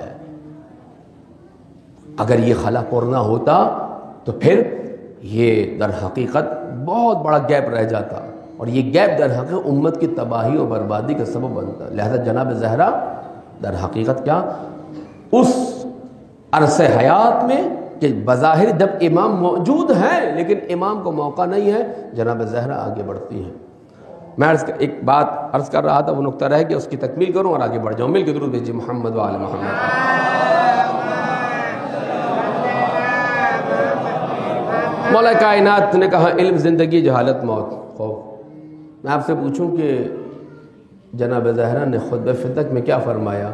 اگر یہ خلا پر نہ ہوتا تو پھر یہ در حقیقت بہت بڑا گیپ رہ جاتا، اور یہ گیپ در حقیقت امت کی تباہی اور بربادی کا سبب بنتا. لہذا جناب زہرا در حقیقت کیا، اس عرص حیات میں کہ بظاہر جب امام موجود ہیں لیکن امام کو موقع نہیں ہے، جناب زہرا آگے بڑھتی ہیں. میں عرض ایک بات عرض کر رہا تھا، وہ نقطہ رہ گیا، اس کی تکمیل کروں اور آگے بڑھ جاؤں. مل کے درود بھیجئے محمد و آل محمد. مولا کائنات نے کہا علم زندگی، جہالت موت. خوف میں آپ سے پوچھوں کہ جناب زہرا نے خطبہ فتق میں کیا فرمایا؟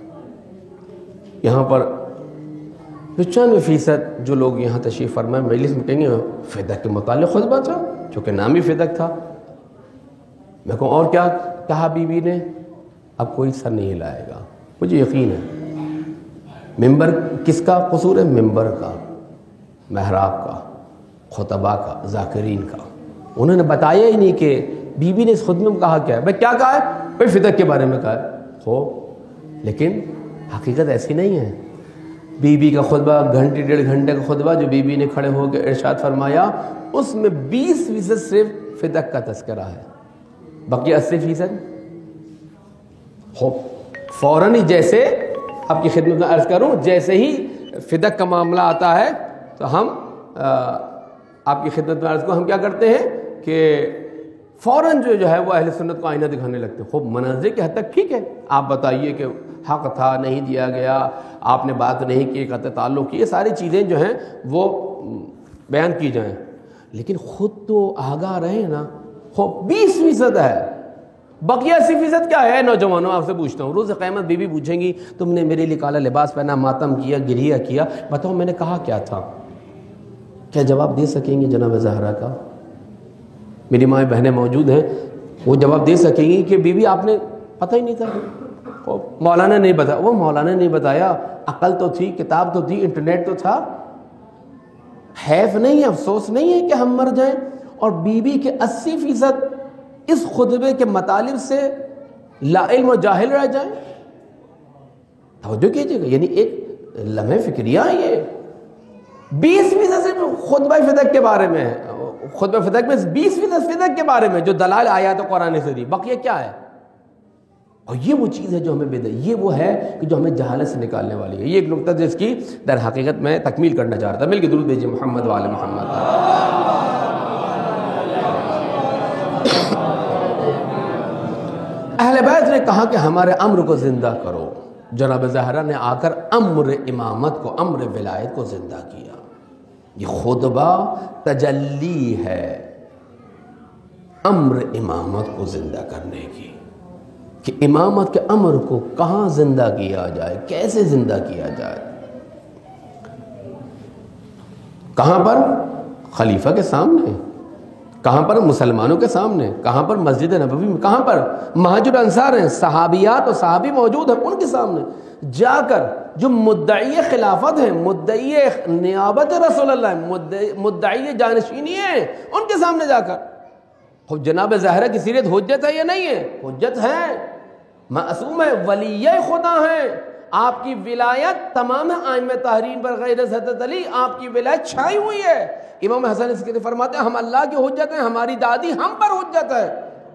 یہاں پر پچانوے فیصد جو لوگ یہاں تشریف فرمائے مجلس میں کہیں گے فتق کے متعلق خطبہ تھا، چونکہ نام ہی فتق تھا. میں کہوں اور کیا کہا بی بی نے؟ اب کوئی سر نہیں ہلائے گا، مجھے یقین ہے. ممبر کس کا قصور ہے؟ ممبر کا، محراب کا، خطبہ کا، ذاکرین کا. انہوں نے بتایا ہی نہیں کہ بی بی نے اس خطبے میں کہا کیا ہے. بھائی کیا کہا ہے؟ بھائی فتق کے بارے میں کہا ہے. ہو لیکن حقیقت ایسی نہیں ہے. بی بی کا خطبہ گھنٹے ڈیڑھ گھنٹے کا خطبہ جو بی بی نے کھڑے ہو کے ارشاد فرمایا، اس میں بیس فیصد صرف فتق کا تذکرہ ہے، باقی اسی فیصد ہو فوراً ہی جیسے آپ کی خدمت میں عرض کروں، جیسے ہی فتق کا معاملہ آتا ہے تو ہم آپ کی خدمت میں عرض کو ہم کیا کرتے ہیں کہ فوراً جو جو ہے وہ اہل سنت کو آئینہ دکھانے لگتے ہیں. خوب مناظر کے حد تک ٹھیک ہے، آپ بتائیے کہ حق تھا، نہیں دیا گیا، آپ نے بات نہیں کی، قطع تعلق کی، یہ ساری چیزیں جو ہیں وہ بیان کی جائیں، لیکن خود تو آگاہ رہے نا. خوب بیس فیصد ہے، بقیہ اسی فیصد کیا ہے؟ نوجوانوں آپ سے پوچھتا ہوں، روز قیامت بی بی پوچھیں گی تم نے میرے لیے کالا لباس پہنا، ماتم کیا، گریہ کیا، بتاؤ میں نے کہا کیا تھا؟ کیا جواب دے سکیں گی جناب زہرا کا؟ میری مائیں بہنیں موجود ہیں، وہ جواب دے سکیں گی کہ بی بی آپ نے پتہ ہی نہیں تھا، مولانا نہیں بتایا. وہ مولانا نے نہیں بتایا، عقل تو تھی، کتاب تو تھی، انٹرنیٹ تو تھا. حیف نہیں ہے، افسوس نہیں ہے کہ ہم مر جائیں اور بی بی کے اسی فیصد اس خطبے کے مطالب سے لا علم و جاہل رہ جائیں؟ توجہ کیجیے گا، یعنی ایک لمحے فکریہ یہ بیس فیصد صرف خطبہ فدق کے بارے میں ہے، خطبہ فدق میں بیس فیصد فدق کے بارے میں جو دلائل آیات قرآن سے دی، بقیہ کیا ہے؟ اور یہ وہ چیز ہے جو ہمیں بدعت، یہ وہ ہے کہ جو ہمیں جہالت سے نکالنے والی ہے۔ یہ ایک نقطہ جس کی در حقیقت میں تکمیل کرنا چاہ رہا تھا۔ مل کے درود بھیجیے محمد وآل محمد۔ اہل بیت نے کہا کہ ہمارے امر کو زندہ کرو، جناب زہرا نے آ کر امر امامت کو، امر ولایت کو زندہ کیا۔ یہ خطبہ تجلی ہے امر امامت کو زندہ کرنے کی، کہ امامت کے امر کو کہاں زندہ کیا جائے، کیسے زندہ کیا جائے۔ کہاں پر؟ خلیفہ کے سامنے، کہاں پر؟ مسلمانوں کے سامنے، کہاں پر؟ مسجد نبوی میں، کہاں پر؟ مہاجر انصار ہیں، صحابیات اور صحابی موجود ہیں، ان کے سامنے جا کر جو مدعی خلافت ہیں، مدعی نیابت رسول اللہ، مدعی جانشینی ہیں، ان کے سامنے جا کر خب جناب زہرا کی سیرت حجت ہے یا نہیں ہے؟ حجت ہے، معصوم ہے، ولی خدا ہیں، آپ کی ولایت تمام ائمہ تحریر پر غیر حضرت علی، آپ کی ولایت چھائی ہوئی ہے۔ امام حسن اس کے فرماتے ہیں ہم اللہ کی حجت ہیں، ہماری دادی ہم پر حجت ہے،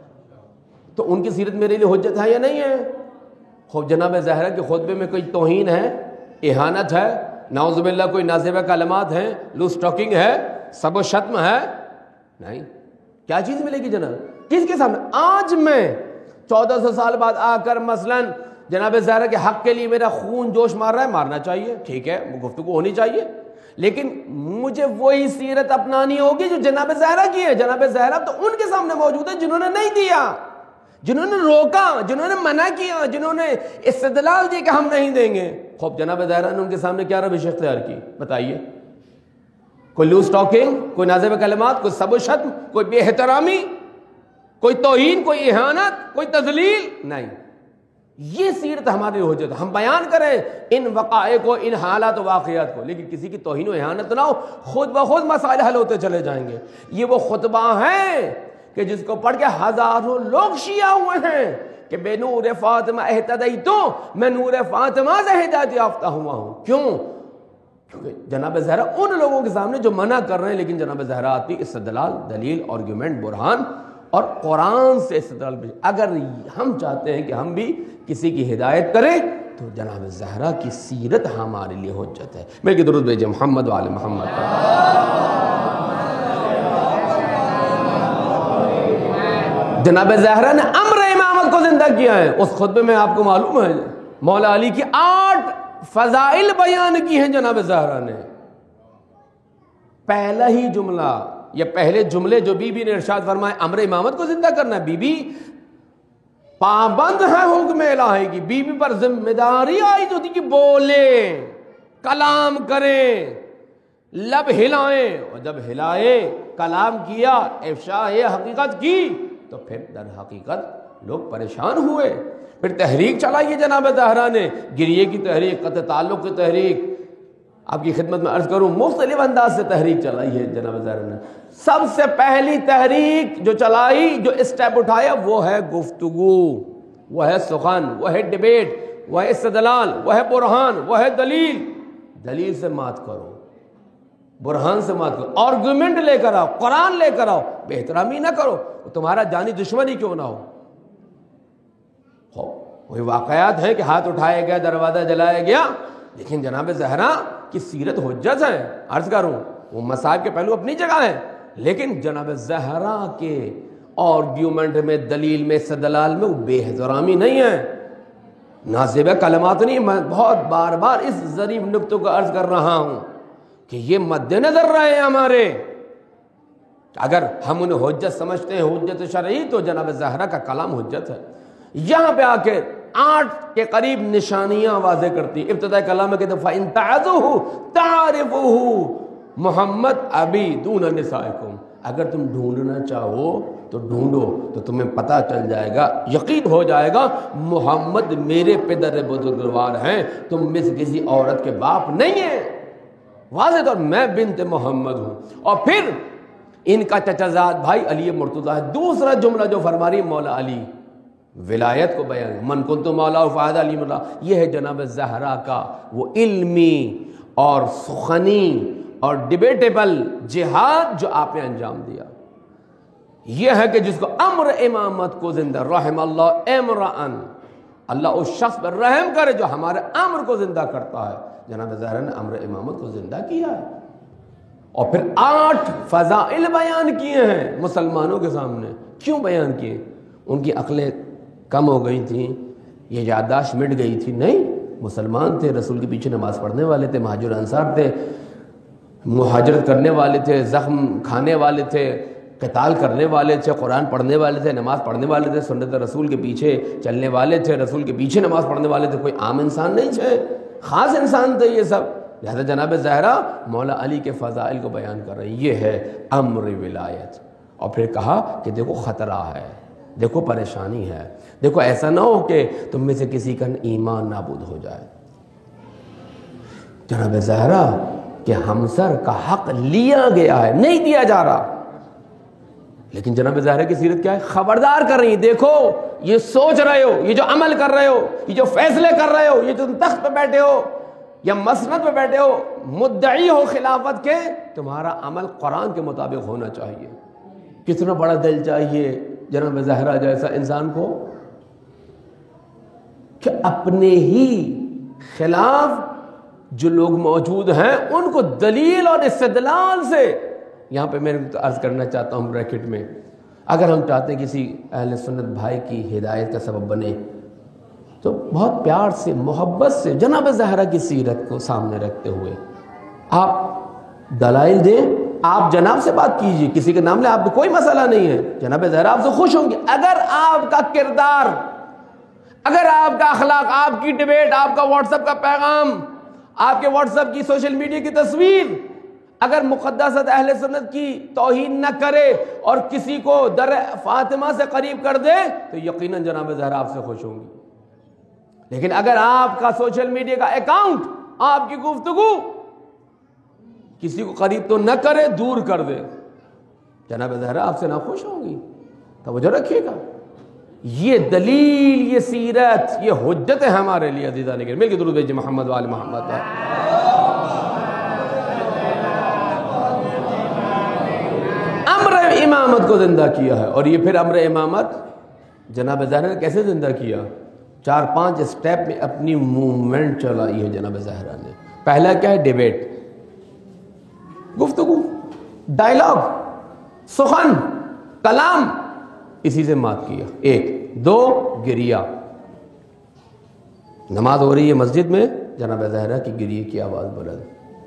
تو ان کی سیرت میرے لیے حجت ہے یا نہیں ہے؟ خوب جناب زہرا کے خطبے میں کوئی توہین ہے، اہانت ہے، نعوذ باللہ کوئی نازیبہ کلمات ہیں، لوز ٹاکنگ ہے، سب و شتم ہے؟ نہیں۔ کیا چیز ملے گی جناب؟ کس کے سامنے؟ آج میں چودہ سو سال بعد آ کر مثلا جناب زہرا کے حق کے لیے میرا خون جوش مار رہا ہے، مارنا چاہیے، ٹھیک ہے، گفتگو ہونی چاہیے، لیکن مجھے وہی سیرت اپنانی ہوگی جو جناب زہرا کی ہے۔ جناب زہرا تو ان کے سامنے موجود ہے جنہوں نے نہیں دیا، جنہوں نے روکا، جنہوں نے منع کیا، جنہوں نے استدلال دی کہ ہم نہیں دیں گے۔ خوب جناب زہرا نے ان کے سامنے کیا روش اختیار کی؟ بتائیے۔ کوئی لوز ٹاکنگ، کوئی نازیبہ کلمات، کوئی سب و شتم، کوئی بے احترامی، کوئی توہین، کوئی اہانت، کوئی تذلیل؟ نہیں۔ یہ سیرت ہماری حجت ہے، ہم بیان کریں ان وقائع کو، ان حالات و واقعات کو، لیکن کسی کی توہین و اہانت نہ ہو، خود بخود مسائل حل ہوتے چلے جائیں گے۔ یہ وہ خطبہ ہے کہ جس کو پڑھ کے ہزاروں لوگ شیعہ ہوئے ہیں کہ بے نور فاطمہ اہتدیت، میں نور فاطمہ سے ہدایت یافتہ ہوا ہوں۔ کیوں؟ کیونکہ جناب زہرا ان لوگوں کے سامنے جو منع کر رہے ہیں، لیکن جناب زہرا آتی استدلال، دلیل، آرگومنٹ، برہان اور قرآن سے استدلال۔ اگر ہم چاہتے ہیں کہ ہم بھی کسی کی ہدایت کریں تو جناب زہرا کی سیرت ہمارے لیے حجت ہے۔ مل کے درود بھیجیں محمد وآل محمد پر۔ جناب زہرا نے امر امامت کو زندہ کیا ہے۔ اس خطبے میں آپ کو معلوم ہے مولا علی کی آٹھ فضائل بیان کی ہیں جناب زہرا نے۔ پہلا ہی جملہ یا پہلے جملے جو بی بی نے ارشاد فرمائے امر امامت کو زندہ کرنا ہے، بی بی پابند ہے حکم الہی کی، بی بی پر ذمہ داری عائد ہوتی کہ بولیں، کلام کریں، لب ہلائیں، اور جب ہلائے، کلام کیا، افشاء حقیقت کی، تو پھر در حقیقت لوگ پریشان ہوئے۔ پھر تحریک چلائی جناب زہرا نے، گریے کی تحریک، قطع تعلق کی تحریک، آپ کی خدمت میں عرض کروں مختلف انداز سے تحریک چلائی ہے جناب زہرا نے۔ سب سے پہلی تحریک جو چلائی، جو اسٹیپ اٹھایا، وہ ہے گفتگو، وہ ہے سخن، وہ ہے ڈیبیٹ، وہ ہے استدلال، وہ ہے برہان، وہ ہے دلیل۔ دلیل سے مات کرو، برہان سے مات کرو، آرگومنٹ لے کر آؤ، قرآن لے کر آؤ، بے احترامی نہ کرو، تمہارا جانی دشمنی کیوں نہ ہو۔ وہی واقعات ہیں کہ ہاتھ اٹھایا گیا، دروازہ جلایا گیا، لیکن جناب زہرا کی سیرت حجت ہے۔ عرض کروں وہ مصائب کے پہلو اپنی جگہ ہیں، لیکن جناب زہرا کے آرگیومنٹ میں، دلیل میں، استدلال میں وہ بے احترامی نہیں ہے، نازیبہ کلمات نہیں۔ میں بہت بار بار اس ظریف نقطوں کو عرض کر رہا ہوں کہ یہ مد نظر رہے ہمارے، اگر ہم انہیں حجت سمجھتے ہیں، حجت شرعی، تو جناب زہرا کا کلام حجت ہے۔ یہاں پہ آ کے آٹھ کے قریب نشانیاں واضح کرتی ہیں۔ ابتداء کلام میں کہتے ہیں فَإِن تَعْزُوهُ تَعْرِفُوهُ محمد ابی دون نسائکم، اگر تم ڈھونڈنا چاہو تو ڈھونڈو، تو تمہیں پتہ چل جائے گا، یقین ہو جائے گا محمد میرے پدر بزرگوار ہیں، تم مس کسی عورت کے باپ نہیں ہیں۔ واضح طور میں بنت محمد ہوں۔ اور پھر ان کا چچا زاد بھائی علی مرتضیٰ ہے۔ دوسرا جملہ جو فرما رہی مولا علی، ولایت کو بیان، من کنت مولا فہذا علی مولا، یہ ہے جناب زہرا کا وہ علمی اور سخنی اور ڈیبیٹیبل جہاد جو آپ نے انجام دیا. یہ ہے کہ جس کو امر امامت کو زندہ، رحم اللہ امرأن، اللہ اس شخص پر رحم کرے جو ہمارے امر کو زندہ کرتا ہے. جناب زہرا نے امر امامت کو زندہ کیا ہے، اور پھر آٹھ فضائل بیان کیے ہیں مسلمانوں کے سامنے. کیوں بیان کیے؟ ان کی عقلیں کم ہو گئی تھیں، یہ یادداشت مٹ گئی تھی؟ نہیں، مسلمان تھے، رسول کے پیچھے نماز پڑھنے والے تھے، مہاجر انصار تھے، مہاجرت کرنے والے تھے، زخم کھانے والے تھے، قتال کرنے والے تھے، قرآن پڑھنے والے تھے، نماز پڑھنے والے تھے، سنت رسول کے پیچھے چلنے والے تھے، رسول کے پیچھے نماز پڑھنے والے تھے. کوئی عام انسان نہیں تھے، خاص انسان تھے یہ سب. لہذا جناب زہرا مولا علی کے فضائل کو بیان کر رہے ہیں. یہ ہے امر ولایت. اور پھر کہا کہ دیکھو خطرہ ہے، دیکھو پریشانی ہے، دیکھو ایسا نہ ہو کہ تم میں سے کسی کا ایمان نابود ہو جائے. جناب زہرا کہ ہمسر کا حق لیا گیا ہے، نہیں دیا جا رہا. لیکن جناب زہرا کی سیرت کیا ہے؟ خبردار کر رہی ہے، دیکھو یہ سوچ رہے ہو، یہ جو عمل کر رہے ہو، یہ جو فیصلے کر رہے ہو، یہ جو تم تخت پہ بیٹھے ہو یا مسند پہ بیٹھے ہو، مدعی ہو خلافت کے، تمہارا عمل قرآن کے مطابق ہونا چاہیے. کتنا بڑا دل چاہیے جناب زہرا جیسا انسان کو کہ اپنے ہی خلاف جو لوگ موجود ہیں ان کو دلیل اور استدلال سے. یہاں پہ میں عرض کرنا چاہتا ہوں بریکٹ میں، اگر ہم چاہتے ہیں کسی اہل سنت بھائی کی ہدایت کا سبب بنے تو بہت پیار سے، محبت سے جناب زہرا کی سیرت کو سامنے رکھتے ہوئے آپ دلائل دیں. آپ جناب سے بات کیجیے، کسی کے نام لے، آپ کو کوئی مسئلہ نہیں ہے. جناب زہرا آپ سے خوش ہوں گے. اگر آپ کا کردار، اگر آپ کا اخلاق، آپ کی ڈیبیٹ، آپ کا واٹس ایپ کا پیغام، آپ کے واٹس ایپ کی سوشل میڈیا کی تصویر اگر مقدسات اہل سنت کی توہین نہ کرے اور کسی کو در فاطمہ سے قریب کر دے تو یقیناً جناب زہرا آپ سے خوش ہوں گی. لیکن اگر آپ کا سوشل میڈیا کا اکاؤنٹ، آپ کی گفتگو کسی کو قریب تو نہ کرے، دور کر دے، جناب زہرا آپ سے نہ خوش ہوں گی. توجہ رکھیے گا. یہ دلیل، یہ سیرت، یہ حجت ہے ہمارے لیے. عزیزان گرامی مل کے درود بھیجیے محمد وآل محمد. امر امامت کو زندہ کیا ہے. اور یہ پھر امر امامت جناب زہرا نے کیسے زندہ کیا؟ چار پانچ سٹیپ میں اپنی موومنٹ چلائی ہے جناب زہرا نے. پہلا کیا ہے؟ ڈیبیٹ، گفتگو، ڈائلاگ، سخن، کلام، اسی سے مات کیا. ایک. دو، گریا. نماز ہو رہی ہے مسجد میں، جناب زہرا کی گریے کی آواز بلند.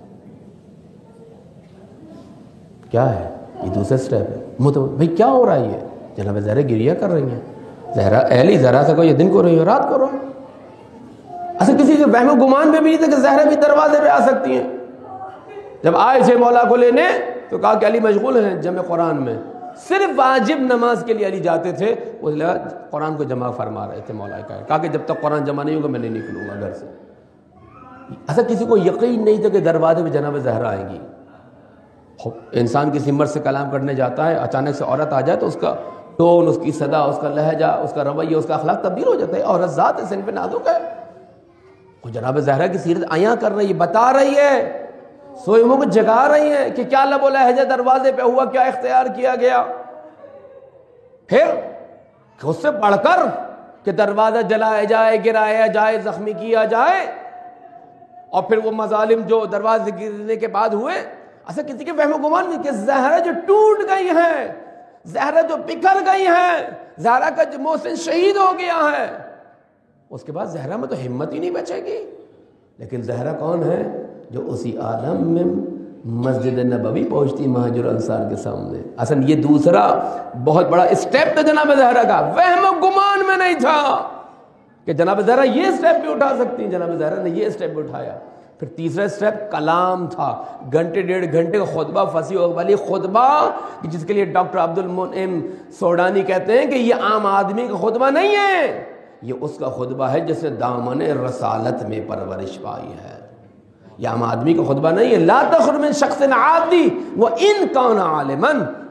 کیا ہے یہ؟ دوسرا سٹیپ ہے. مطلب بھئی کیا ہو رہا ہے؟ یہ جناب زہرا گریا کر رہی ہیں. زہرا اہلی زہرا سے کوئی یہ دن کو رہی ہے، رات کو رہی ہے. اصل کسی کے وہم و گمان میں بھی نہیں تھا کہ زہرا بھی دروازے پہ آ سکتی ہیں. جب آئے تھے مولا کو لینے تو کہا کہ علی مشغول ہیں جمع قرآن میں. صرف واجب نماز کے لیے علی جاتے تھے، وہ قرآن کو جمع فرما رہے تھے. مولا کا کہا کہ جب تک قرآن جمع نہیں ہوگا میں نہیں نکلوں گا گھر سے. اصل کسی کو یقین نہیں تھا کہ دروازے پہ جناب زہرا آئیں گی. انسان کسی مرد سے کلام کرنے جاتا ہے، اچانک سے عورت آ جائے تو اس کا ٹون، اس کی صدا، اس کا لہجہ، اس کا رویہ، اس کا اخلاق تبدیل ہو جاتا ہے. عورت ذات ہے، صنف نازک ہے. وہ جناب زہرا کی سیرت عیاں کر رہی ہے، بتا رہی ہے، سوئے ہوئے کو جگا رہی ہیں کہ کیا لب و لہجہ دروازے پہ ہوا، کیا اختیار کیا گیا. پھر اس سے بڑھ کر کہ دروازہ جلایا جائے، گرایا جائے، زخمی کیا جائے، اور پھر وہ مظالم جو دروازے گرنے کے بعد ہوئے. اصل کسی کے فہم و گمان نہیں کہ زہرا جو ٹوٹ گئی ہے، زہرا جو بکھر گئی ہے، زہرا کا جو محسن شہید ہو گیا ہے، اس کے بعد زہرا میں تو ہمت ہی نہیں بچے گی. لیکن زہرا کون ہے؟ جو اسی عالم میں مسجد نبوی پہنچتی مہاجر انصار کے سامنے. اصل یہ دوسرا بہت بڑا اسٹیپ تھا جناب زہرا کا. وہم و گمان میں نہیں تھا کہ جناب زہرا یہ اسٹیپ بھی اٹھا سکتی ہیں. جناب زہرا نے یہ اسٹیپ بھی اٹھایا. پھر تیسرا اسٹیپ کلام تھا. گھنٹے ڈیڑھ گھنٹے کا خطبہ، فصیح والی خطبہ، جس کے لیے ڈاکٹر عبد المنعم سوڈانی کہتے ہیں کہ یہ عام آدمی کا خطبہ نہیں ہے، یہ اس کا خطبہ ہے جس نے دامن رسالت میں پرورش پائی ہے. یہ عام آدمی کا خطبہ نہیں ہے. لا تخر من شخص عادی وان کان عالما.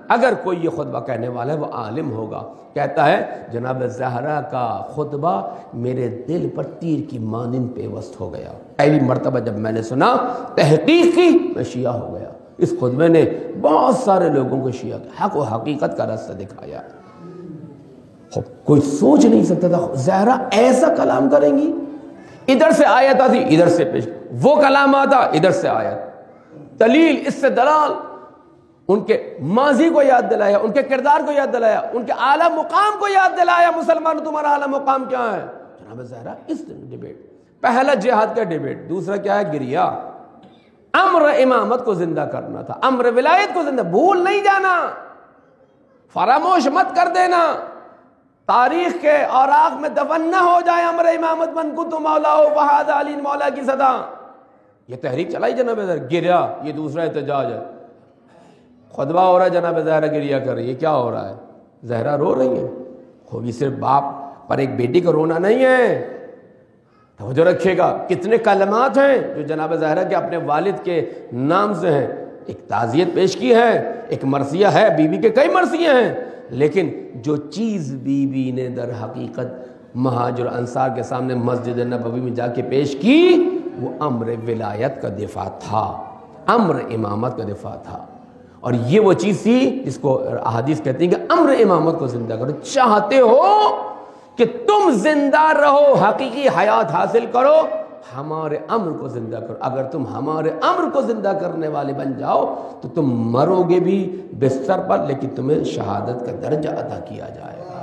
اگر کوئی یہ خطبہ کہنے والا ہے وہ عالم ہوگا. کہتا ہے جناب زہرا کا خطبہ میرے دل پر تیر کی مانند پیوست ہو گیا. پہلی مرتبہ جب میں نے سنا تحقیق کی میں شیعہ ہو گیا. اس خطبے نے بہت سارے لوگوں کو شیعہ حق و حقیقت کا راستہ دکھایا. کوئی سوچ نہیں سکتا تھا زہرا ایسا کلام کریں گی. ادھر سے آیت آتی ادھر سے پیش, وہ کلام آتا ادھر سے آیت, دلیل اس سے دلال. ان کے ماضی کو یاد دلایا, ان کے کردار کو یاد دلایا, ان کے اعلیٰ مقام کو یاد دلایا. مسلمان تمہارا اعلیٰ مقام کیا ہے؟ جناب زہرا اس ڈیبیٹ, پہلا جہاد کا ڈیبیٹ, دوسرا کیا ہے؟ گریا. امر امامت کو زندہ کرنا تھا, امر ولایت کو زندہ, بھول نہیں جانا, فراموش مت کر دینا. تاریخ کے اوراق میں دفن نہ ہو جائے امر امامت من کنت مولا فہذا علی مولا کی صدا. یہ تحریک چلائی جناب زہرا, گریا. یہ دوسرا احتجاج ہے. خطبہ ہو رہا ہے, جناب زہرا گریا کر رہی ہے. کیا ہو رہا ہے؟ زہرا رو رہی ہے. خوبی صرف باپ پر ایک بیٹی کا رونا نہیں ہے. توجہ رکھیے گا کتنے کلمات ہیں جو جناب زہرا کے اپنے والد کے نام سے ہیں. ایک تعزیت پیش کی ہے, ایک مرثیہ ہے, بی بی کے کئی مرثیے ہیں, لیکن جو چیز بی بی نے در حقیقت مہاجر انصار کے سامنے مسجد نبوی میں جا کے پیش کی وہ امر ولایت کا دفاع تھا, امر امامت کا دفاع تھا. اور یہ وہ چیز تھی جس کو احادیث کہتی ہیں کہ امر امامت کو زندہ کرو. چاہتے ہو کہ تم زندہ رہو, حقیقی حیات حاصل کرو, ہمارے امر کو زندہ کرو. اگر تم ہمارے امر کو زندہ کرنے والے بن جاؤ تو تم مرو گے بھی بستر پر, لیکن تمہیں شہادت کا درجہ عطا کیا جائے گا.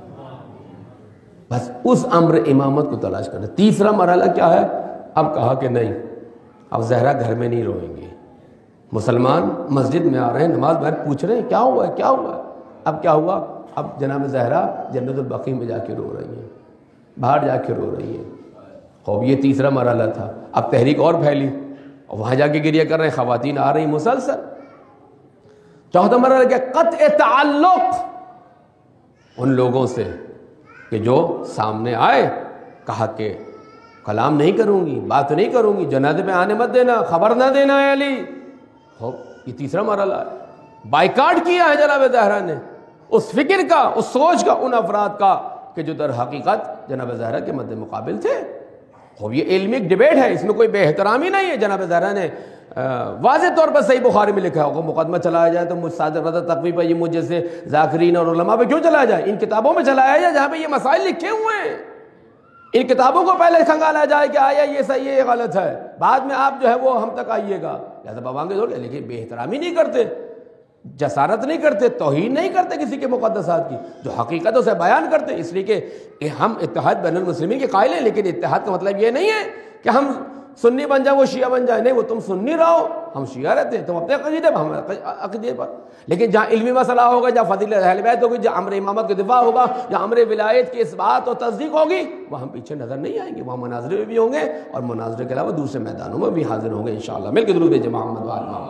بس اس امر امامت کو تلاش کرنا. تیسرا مرحلہ کیا ہے؟ اب کہا کہ نہیں, اب زہرا گھر میں نہیں روئیں گے. مسلمان مسجد میں آ رہے ہیں, نماز باہر پوچھ رہے ہیں کیا ہوا ہے کیا ہوا ہے. اب کیا ہوا؟ اب جناب زہرا جنت البقیع میں جا کے رو رہی ہیں, باہر جا کے رو رہی ہیں. خوب یہ تیسرا مرحلہ تھا. اب تحریک اور پھیلی اور وہاں جا کے گریہ کر رہے ہیں, خواتین آ رہی مسلسل. چوتھا مرحلہ کیا؟ قطع تعلق ان لوگوں سے کہ جو سامنے آئے, کہا کہ کلام نہیں کروں گی, بات نہیں کروں گی, جنازے میں آنے مت دینا, خبر نہ دینا ہے علی. خوب یہ تیسرا مرحلہ ہے. بائیکاٹ کیا ہے جناب زہرا نے اس فکر کا, اس سوچ کا, ان افراد کا کہ جو در حقیقت جناب زہرا کے مد مقابل تھے. خوب یہ علمی ایک ڈیبیٹ ہے, اس میں کوئی بے احترامی نہیں ہے. جناب زہرا نے واضح طور پر صحیح بخاری میں لکھا ہے, مقدمہ چلایا جائے تو مجھ صادق رضا تقوی پر, یہ مجھ جیسے ذاکرین اور علماء پہ کیوں چلایا جائے؟ ان کتابوں میں چلایا جائے جہاں پہ یہ مسائل لکھے ہوئے ہیں. ان کتابوں کو پہلے کھنگالا جائے کہ آیا یہ صحیح ہے یہ غلط ہے, بعد میں آپ جو ہے وہ ہم تک آئیے گا. لہٰذا بابانگے دور, لیکن بے احترامی نہیں کرتے, جسارت نہیں کرتے, توہین نہیں کرتے کسی کے مقدسات کی, جو حقیقت اسے بیان کرتے. اس لیے کہ ہم اتحاد بین المسلمین کے قائل ہیں, لیکن اتحاد کا مطلب یہ نہیں ہے کہ ہم سنی بن جائیں وہ شیعہ بن جائیں. نہیں, وہ تم سنی رہو, ہم شیعہ رہتے ہیں, تم اپنے عقیدے پر, ہم عقیدے پر. لیکن جہاں علمی مسئلہ ہوگا, جہاں فضیلت اہل بیت ہوگی, جہاں امر امامت کا دفاع ہوگا, جہاں امر ولایت کی اس بات اور تصدیق ہوگی, وہ ہم پیچھے نظر نہیں آئیں گے. وہاں مناظرے میں بھی ہوں گے اور مناظرے کے علاوہ دوسرے میدانوں میں بھی حاضر ہوں گے انشاءاللہ. مل کے درود بھیجیں محمد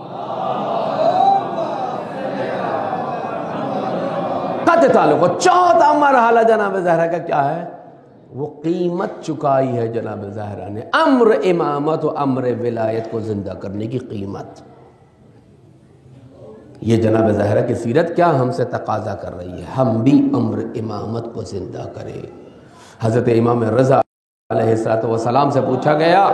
قطع تعلق. چوتھا مرحلہ جناب زہرا کا کیا ہے؟ وہ قیمت چکائی ہے جناب زہرا نے, امر امامت و امر ولایت کو زندہ کرنے کی قیمت. یہ جناب زہرا کی سیرت کیا ہم سے تقاضا کر رہی ہے, ہم بھی امر امامت کو زندہ کریں. حضرت امام رضا علیہ السلام سے پوچھا گیا,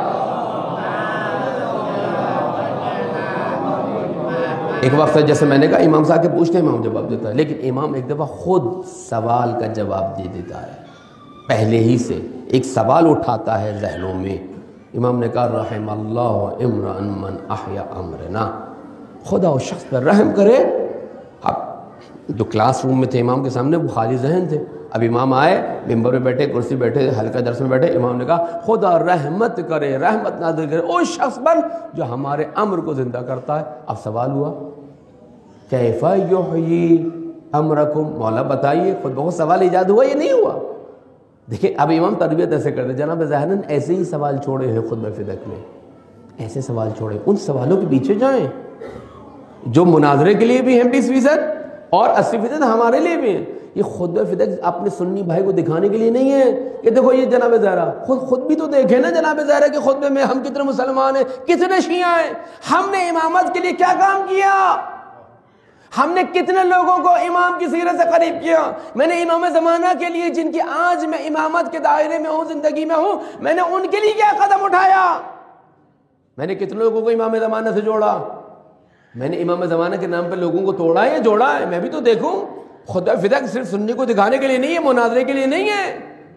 ایک وقت جیسے میں نے کہا امام صاحب کے پوچھتے ہیں امام جواب دیتا ہے, لیکن امام ایک دفعہ خود سوال کا جواب دے دیتا ہے, پہلے ہی سے ایک سوال اٹھاتا ہے ذہنوں میں. امام نے کہا رحم اللہ امرأ من احیا امرنا, خدا اس شخص پر رحم کرے. اب جو کلاس روم میں تھے امام کے سامنے وہ خالی ذہن تھے. اب امام آئے, ممبر پہ بیٹھے, کرسی بیٹھے, حلقہ درس میں بیٹھے. امام نے کہا خدا رحمت کرے, رحمت نازل کرے اس شخص پر جو ہمارے امر کو زندہ کرتا ہے. اب سوال ہوا کیف یحیی امرکم, مولا بتائیے. خود بہت سوال ایجاد ہوا, یہ نہیں ہوا. دیکھیں اب امام تربیت ایسے کرتے, جناب زہرا نے ایسے ہی سوال چھوڑے ہیں خطبہ فدق میں, ایسے سوال چھوڑے. ان سوالوں کے پیچھے جائیں جو مناظرے کے لیے بھی ہیں بیس فیصد اور اسی فیصد ہمارے لیے بھی ہیں. یہ خطبہ فدق اپنے سنی بھائی کو دکھانے کے لیے نہیں ہے کہ دیکھو یہ جناب زہرا. خود خود بھی تو دیکھیں نا جناب زہرا کے خطبے میں ہم کتنے مسلمان ہیں, کتنے شیعہ ہیں. ہم نے امامت کے لیے کیا کام کیا, ہم نے کتنے لوگوں کو امام کی سیرت سے قریب کیا. میں نے امام زمانہ کے لیے جن کی آج میں امامت کے دائرے میں ہوں, زندگی میں ہوں, میں نے ان کے لیے کیا قدم اٹھایا. میں نے کتنے لوگوں کو امام زمانہ سے جوڑا. میں نے امام زمانہ کے نام پہ لوگوں کو توڑا ہے یا جوڑا ہے. میں بھی تو دیکھوں. خدا فدق صرف سننے کو دکھانے کے لیے نہیں ہے, مناظرے کے لیے نہیں ہے.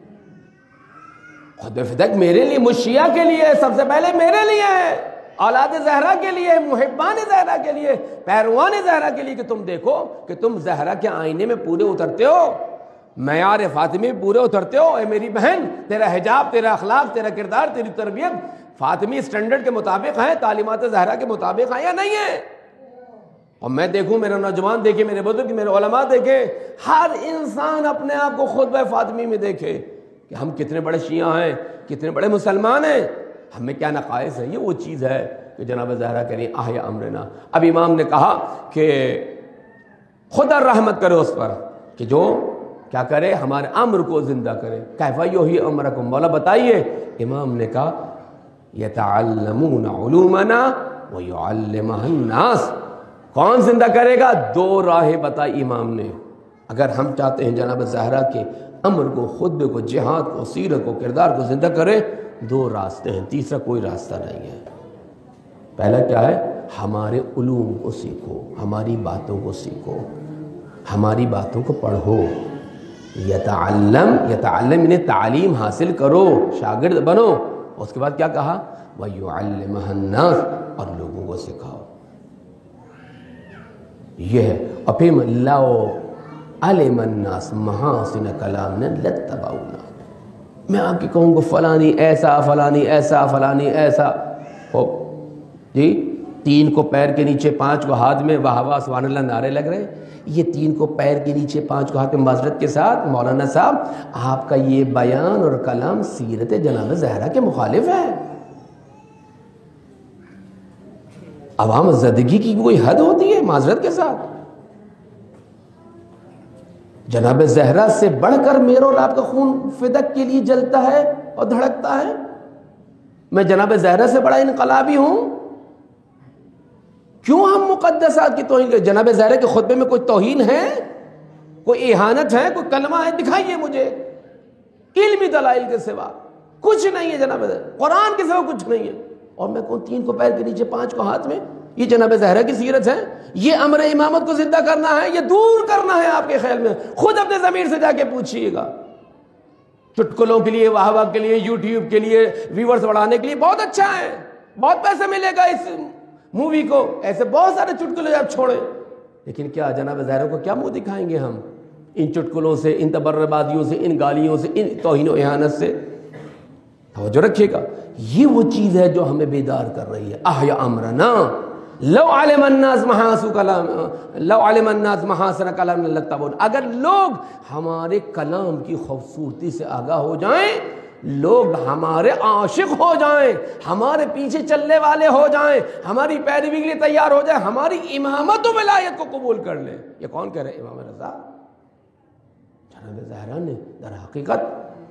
خدا فدق میرے لیے, مشیعہ کے لیے, سب سے پہلے میرے لیے ہے, اولاد زہرا کے لیے, محبان زہرا کے لیے, پیروان زہرا کے لیے, کہ تم دیکھو کہ تم زہرا کے آئینے میں پورے اترتے ہو, معیار فاطمی پورے اترتے ہو. اے میری بہن, تیرا حجاب, تیرا اخلاق, تیرا کردار, تیری تربیت فاطمی اسٹینڈرڈ کے مطابق ہے, تعلیمات زہرا کے مطابق ہے یا نہیں ہے. اور میں دیکھوں, میرا نوجوان دیکھے, میرے بزرگ, میرے علماء دیکھے, ہر انسان اپنے آپ کو خطبہ فاطمی میں دیکھے کہ ہم کتنے بڑے شیعہ ہیں, کتنے بڑے مسلمان ہیں, ہمیں کیا نقائص ہے. یہ وہ چیز ہے کہ جناب زہرا کریں احیا امرنا. اب امام نے کہا کہ خدا رحمت کرے اس پر کہ جو کیا کرے, ہمارے امر کو زندہ کرے. کیف یحیی امرکم, مولا بتائیے. امام نے کہا یتعلمون علومنا ویعلمها الناس. کون زندہ کرے گا؟ دو راہیں بتائی امام نے. اگر ہم چاہتے ہیں جناب زہرا کے امر کو, خطبے کو, جہاد کو, سیرت کو, کردار کو زندہ کرے, دو راستے ہیں, تیسرا کوئی راستہ نہیں ہے. پہلا کیا ہے؟ ہمارے علوم کو سیکھو, ہماری باتوں کو سیکھو, ہماری باتوں کو پڑھو. یتعلم, یتعلم انہیں تعلیم حاصل کرو, شاگرد بنو. اس کے بعد کیا کہا؟ وَيُعَلِّمَهَا النَّاسِ, اور لوگوں کو سکھاؤ. یہ ہے. اور پھر لو علم الناس محاسن کلامنا لاتبعونا. میں آپ کی کہوں گا فلانی ایسا, فلانی ایسا, فلانی ایسا ہو جی. تین کو پیر کے نیچے, پانچ کو ہاتھ میں, واہ واہ سبحان اللہ نعرے لگ رہے. یہ تین کو پیر کے نیچے, پانچ کو ہاتھ میں, معذرت کے ساتھ مولانا صاحب, آپ کا یہ بیان اور کلام سیرت جناب زہرا کے مخالف ہے. عوام زدگی کی کوئی حد ہوتی ہے؟ معذرت کے ساتھ, جناب زہرا سے بڑھ کر میرا اور آپ کا خون فدق کے لیے جلتا ہے اور دھڑکتا ہے. میں جناب زہرا سے بڑا انقلابی ہوں. کیوں ہم مقدسات کی توہین کریں؟ جناب زہرا کے خطبے میں کوئی توہین ہے, کوئی اہانت ہے, کوئی کلمہ ہے؟ دکھائیے مجھے. علمی دلائل کے سوا کچھ نہیں ہے جناب زہرا, قرآن کے سوا کچھ نہیں ہے. اور میں کہوں تین کو پیر کے نیچے, پانچ کو ہاتھ میں, یہ جناب زہرا کی سیرت ہے؟ یہ امر امامت کو زندہ کرنا ہے, یہ دور کرنا ہے آپ کے خیال میں؟ خود اپنے ضمیر سے جا کے پوچھئے گا. چٹکلوں کے لیے, واہ واہ کے لیے, یوٹیوب کے لیے, ویورز بڑھانے کے لیے بہت اچھا ہے, بہت پیسے ملے گا اس مووی کو, ایسے بہت سارے چٹکلے آپ چھوڑیں. لیکن کیا جناب زہرا کو کیا منہ دکھائیں گے ہم ان چٹکلوں سے, ان تبربادیوں سے, ان گالیوں سے, ان توہین و اہانت سے؟ توجہ رکھیے گا. یہ وہ چیز ہے جو ہمیں بیدار کر رہی ہے. احیا امرنا لو علم الناس محاسن کلام لو علم الناس محاسن کلام لاتبعون. اگر لوگ ہمارے کلام کی خوبصورتی سے آگاہ ہو جائیں, لوگ ہمارے عاشق ہو جائیں, ہمارے پیچھے چلنے والے ہو جائیں, ہماری پیروی کے لیے تیار ہو جائیں, ہماری امامت و ولایت کو قبول کر لیں. یہ کون کہہ رہے؟ امام رضا. جناب زہرا نے در حقیقت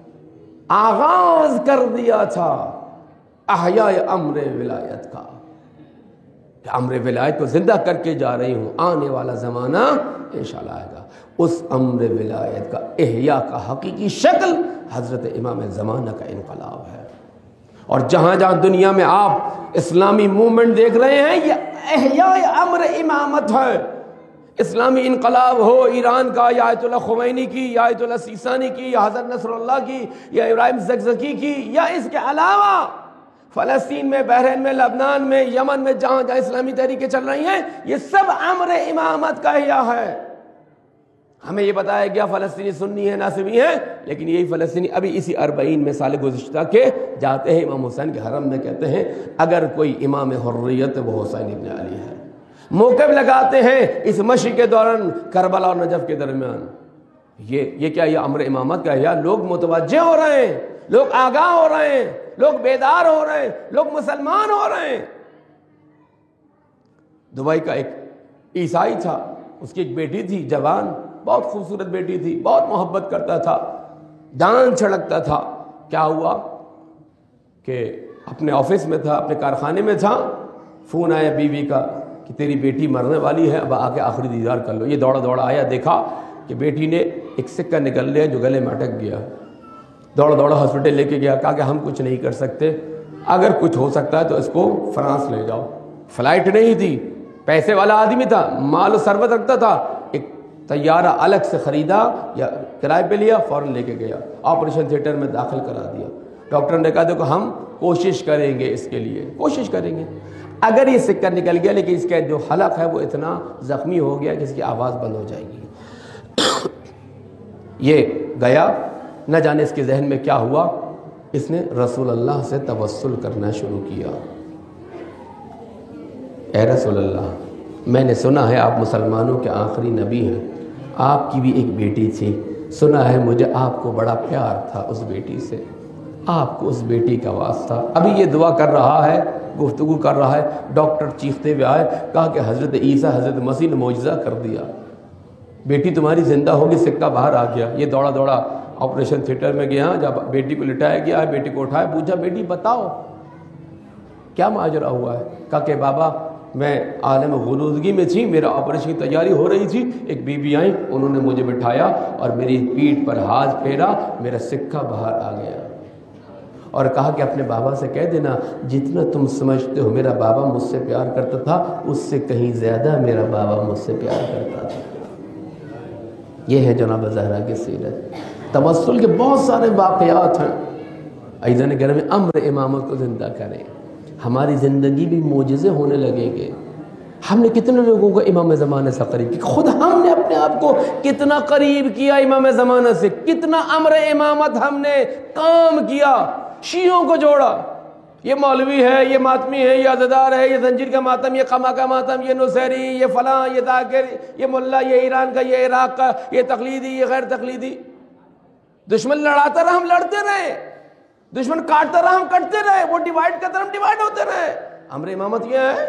آغاز کر دیا تھا احیاء امر ولایت کا, کہ امر ولایت کو زندہ کر کے جا رہی ہوں. آنے والا زمانہ انشاءاللہ آئے گا, اس امر ولایت کا احیاء کا حقیقی شکل حضرت امام زمانہ کا انقلاب ہے. اور جہاں جہاں دنیا میں آپ اسلامی موومنٹ دیکھ رہے ہیں, یہ احیاء امر امامت ہے. اسلامی انقلاب ہو ایران کا, یا آیت اللہ خمینی کی, یا آیت اللہ سیستانی کی, یا حضرت نصر اللہ کی, یا ابراہیم زکزکی کی, یا اس کے علاوہ فلسطین میں, بحرین میں, لبنان میں, یمن میں, جہاں جہاں اسلامی تحریکیں چل رہی ہیں, یہ سب امر امامت کا احیاء ہے. ہمیں یہ بتایا گیا فلسطینی سنی ہیں, ناصبی ہیں, لیکن یہی فلسطینی ابھی اسی اربعین میں سال گزشتہ کے جاتے ہیں امام حسین کے حرم میں, کہتے ہیں اگر کوئی امام حریت وہ حسین ابن علی ہے. موقف لگاتے ہیں اس مشی کے دوران کربلا اور نجف کے درمیان. یہ یہ کیا, یہ امر امامت کا احیاء. لوگ متوجہ ہو رہے ہیں, لوگ آگاہ ہو رہے ہیں, لوگ بیدار ہو رہے ہیں, لوگ مسلمان ہو رہے ہیں. دبئی کا ایک عیسائی تھا, اس کی ایک بیٹی تھی جوان, بہت خوبصورت بیٹی تھی, بہت محبت کرتا تھا, جان چھڑکتا تھا. کیا ہوا کہ اپنے آفس میں تھا, اپنے کارخانے میں تھا, فون آیا بیوی کا کہ تیری بیٹی مرنے والی ہے، اب آ کے آخری دیدار کر لو۔ یہ دوڑا دوڑا آیا، دیکھا کہ بیٹی نے ایک سکہ نکل لیا جو گلے میں اٹک گیا۔ دوڑا دوڑا ہاسپٹل لے کے گیا، کہا کہ ہم کچھ نہیں کر سکتے، اگر کچھ ہو سکتا ہے تو اس کو فرانس لے جاؤ۔ فلائٹ نہیں تھی، پیسے والا آدمی تھا، مال و ثروت رکھتا تھا، ایک طیارہ الگ سے خریدا یا کرائے پہ لیا، فوراً لے کے گیا، آپریشن تھیٹر میں داخل کرا دیا۔ ڈاکٹر نے کہا دیکھو ہم کوشش کریں گے، اس کے لیے کوشش کریں گے، اگر یہ سکہ نکل گیا لیکن اس کا جو حلق ہے وہ اتنا زخمی ہو گیا کہ اس کی آواز بند ہو جائے گی۔ یہ گیا، نہ جانے اس کے ذہن میں کیا ہوا، اس نے رسول اللہ سے توسل کرنا شروع کیا۔ اے رسول اللہ، میں نے سنا ہے آپ مسلمانوں کے آخری نبی ہیں، آپ کی بھی ایک بیٹی تھی، سنا ہے مجھے آپ کو بڑا پیار تھا اس بیٹی سے، آپ کو اس بیٹی کا واسطہ۔ ابھی یہ دعا کر رہا ہے، گفتگو کر رہا ہے، ڈاکٹر چیختے ہوئے آئے، کہا کہ حضرت عیسیٰ حضرت مسیح نے معجزہ کر دیا، بیٹی تمہاری زندہ ہوگی۔ سکہ باہر آ گیا، یہ دوڑا دوڑا آپریشن تھیٹر میں گیا، جب بیٹی کو لٹایا گیا، بیٹی کو اٹھایا، پوچھا بیٹی بتاؤ کیا ماجرا ہوا ہے؟ کہا کہ بابا میں عالم غنودگی میں تھی، میرا آپریشن کی تیاری ہو رہی تھی، ایک بی بی آئیں، انہوں نے مجھے بٹھایا اور میری پیٹھ پر ہاتھ پھیرا، میرا سکہ باہر آ گیا، اور کہا کہ اپنے بابا سے کہہ دینا جتنا تم سمجھتے ہو میرا بابا مجھ سے پیار کرتا تھا، اس سے کہیں زیادہ میرا بابا مجھ سے پیار کرتا تھا۔ یہ ہے جناب زہرا کی سیرت۔ توسل کے بہت سارے واقعات ہیں۔ عزیزان گرامی، امر امامت کو زندہ کریں، ہماری زندگی بھی معجزے ہونے لگیں گے۔ ہم نے کتنے لوگوں کو امام زمانہ سے قریب کیا، خود ہم نے اپنے آپ کو کتنا قریب کیا امام زمانہ سے، کتنا امر امامت ہم نے کام کیا، شیعوں کو جوڑا، یہ مولوی ہے، یہ ماتمی ہے، یہ عزادار ہے، یہ زنجیر کا ماتم، یہ قما کا ماتم، یہ نصیری، یہ فلاں، یہ ذاکر، یہ ملا، یہ ایران کا، یہ عراق کا، یہ تقلیدی، یہ غیر تقلیدی۔ دشمن لڑاتا رہا، ہم لڑتے رہے، دشمن کاٹتا رہا، ہم کٹتے رہے، وہ ڈیوائیڈ کرتا رہا، ہم ڈیوائیڈ ہوتے رہے۔ امر امامت یہ ہے،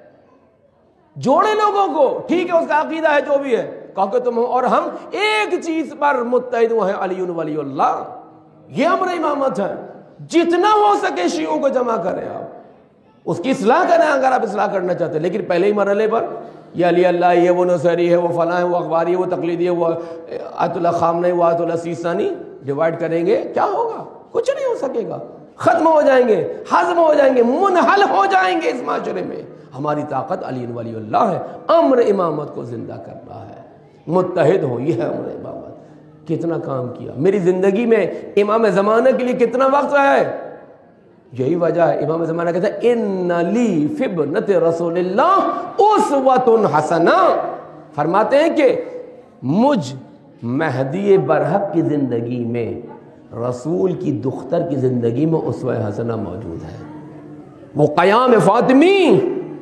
جوڑے لوگوں کو، ٹھیک ہے اس کا عقیدہ ہے جو بھی ہے، کہو کہ تم اور ہم ایک چیز پر متحد ہوئے ہیں، علی ولی اللہ، یہ امر امامت ہے۔ جتنا ہو سکے شیعوں کو جمع کریں، آپ اس کی اصلاح کریں اگر آپ اصلاح کرنا چاہتے ہیں، لیکن پہلے ہی مرحلے پر یہ علی اللہ، یہ وہ نصیری ہے، وہ فلاں ہے، وہ اخباری ہے، وہ تقلیدی ہے، وہ آیت اللہ خامنہ ہے، وہ آیت اللہ سیستانی، ڈیوائیڈ کریں گے کیا ہوگا؟ کچھ نہیں ہو سکے گا، ختم ہو جائیں گے، ہضم ہو جائیں گے، منحل ہو جائیں گے اس معاشرے میں۔ ہماری طاقت علی ولی اللہ ہے، امر امامت کو زندہ کرنا ہے، متحد ہو، یہ ہے امر امامت۔ کتنا کام کیا میری زندگی میں، امام زمانہ کے لیے کتنا وقت ہے، یہی وجہ ہے امام زمانہ کہتا ہے ان لی فی ابنۃ رسول اللہ اسوۃ حسنہ، فرماتے ہیں کہ مجھ مہدی برحق کی زندگی میں رسول کی دختر کی زندگی میں اسوہ حسنہ موجود ہے۔ وہ قیام فاطمی،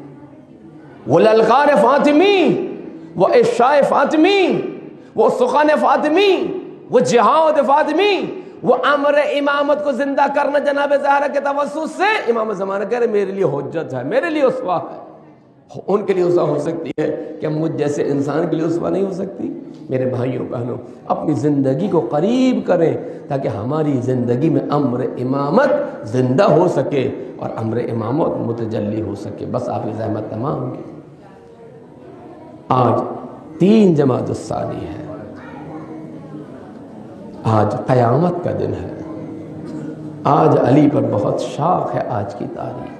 وہ للکار فاطمی، وہ عشاء فاطمی، وہ سخن فاطمی، وہ جہاد فاطمی، وہ امر امامت کو زندہ کرنا جناب زہرا کے توسط سے امام زمانہ کہہ رہے میرے لیے حجت ہے، میرے لیے اسوہ ہے۔ ان کے لیے اسوہ ہو سکتی ہے کہ مجھ جیسے انسان کے لیے اسوہ نہیں ہو سکتی؟ میرے بھائیوں بہنوں، اپنی زندگی کو قریب کریں تاکہ ہماری زندگی میں امر امامت زندہ ہو سکے اور امر امامت متجلی ہو سکے۔ بس آپ کی زحمت تمام ہوگی۔ آج تین جمادی الثانی ہے، آج قیامت کا دن ہے، آج علی پر بہت شوق ہے، آج کی تاریخ۔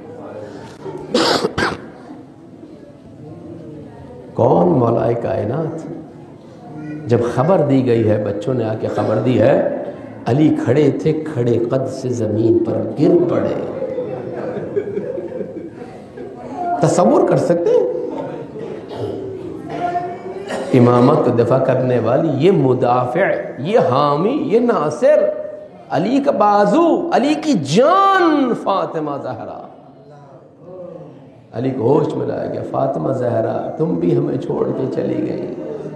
کون مولا کائنات؟ جب خبر دی گئی ہے، بچوں نے آ کے خبر دی ہے، علی کھڑے تھے، کھڑے قد سے زمین پر گر پڑے۔ تصور کر سکتے ہیں؟ امامت کو دفاع کرنے والی، یہ مدافع، یہ حامی، یہ ناصر، علی کا بازو، علی کی جان فاطمہ زہرا۔ علی کو ہوش میں لایا گیا، فاطمہ زہرا تم بھی ہمیں چھوڑ کے چلی گئی،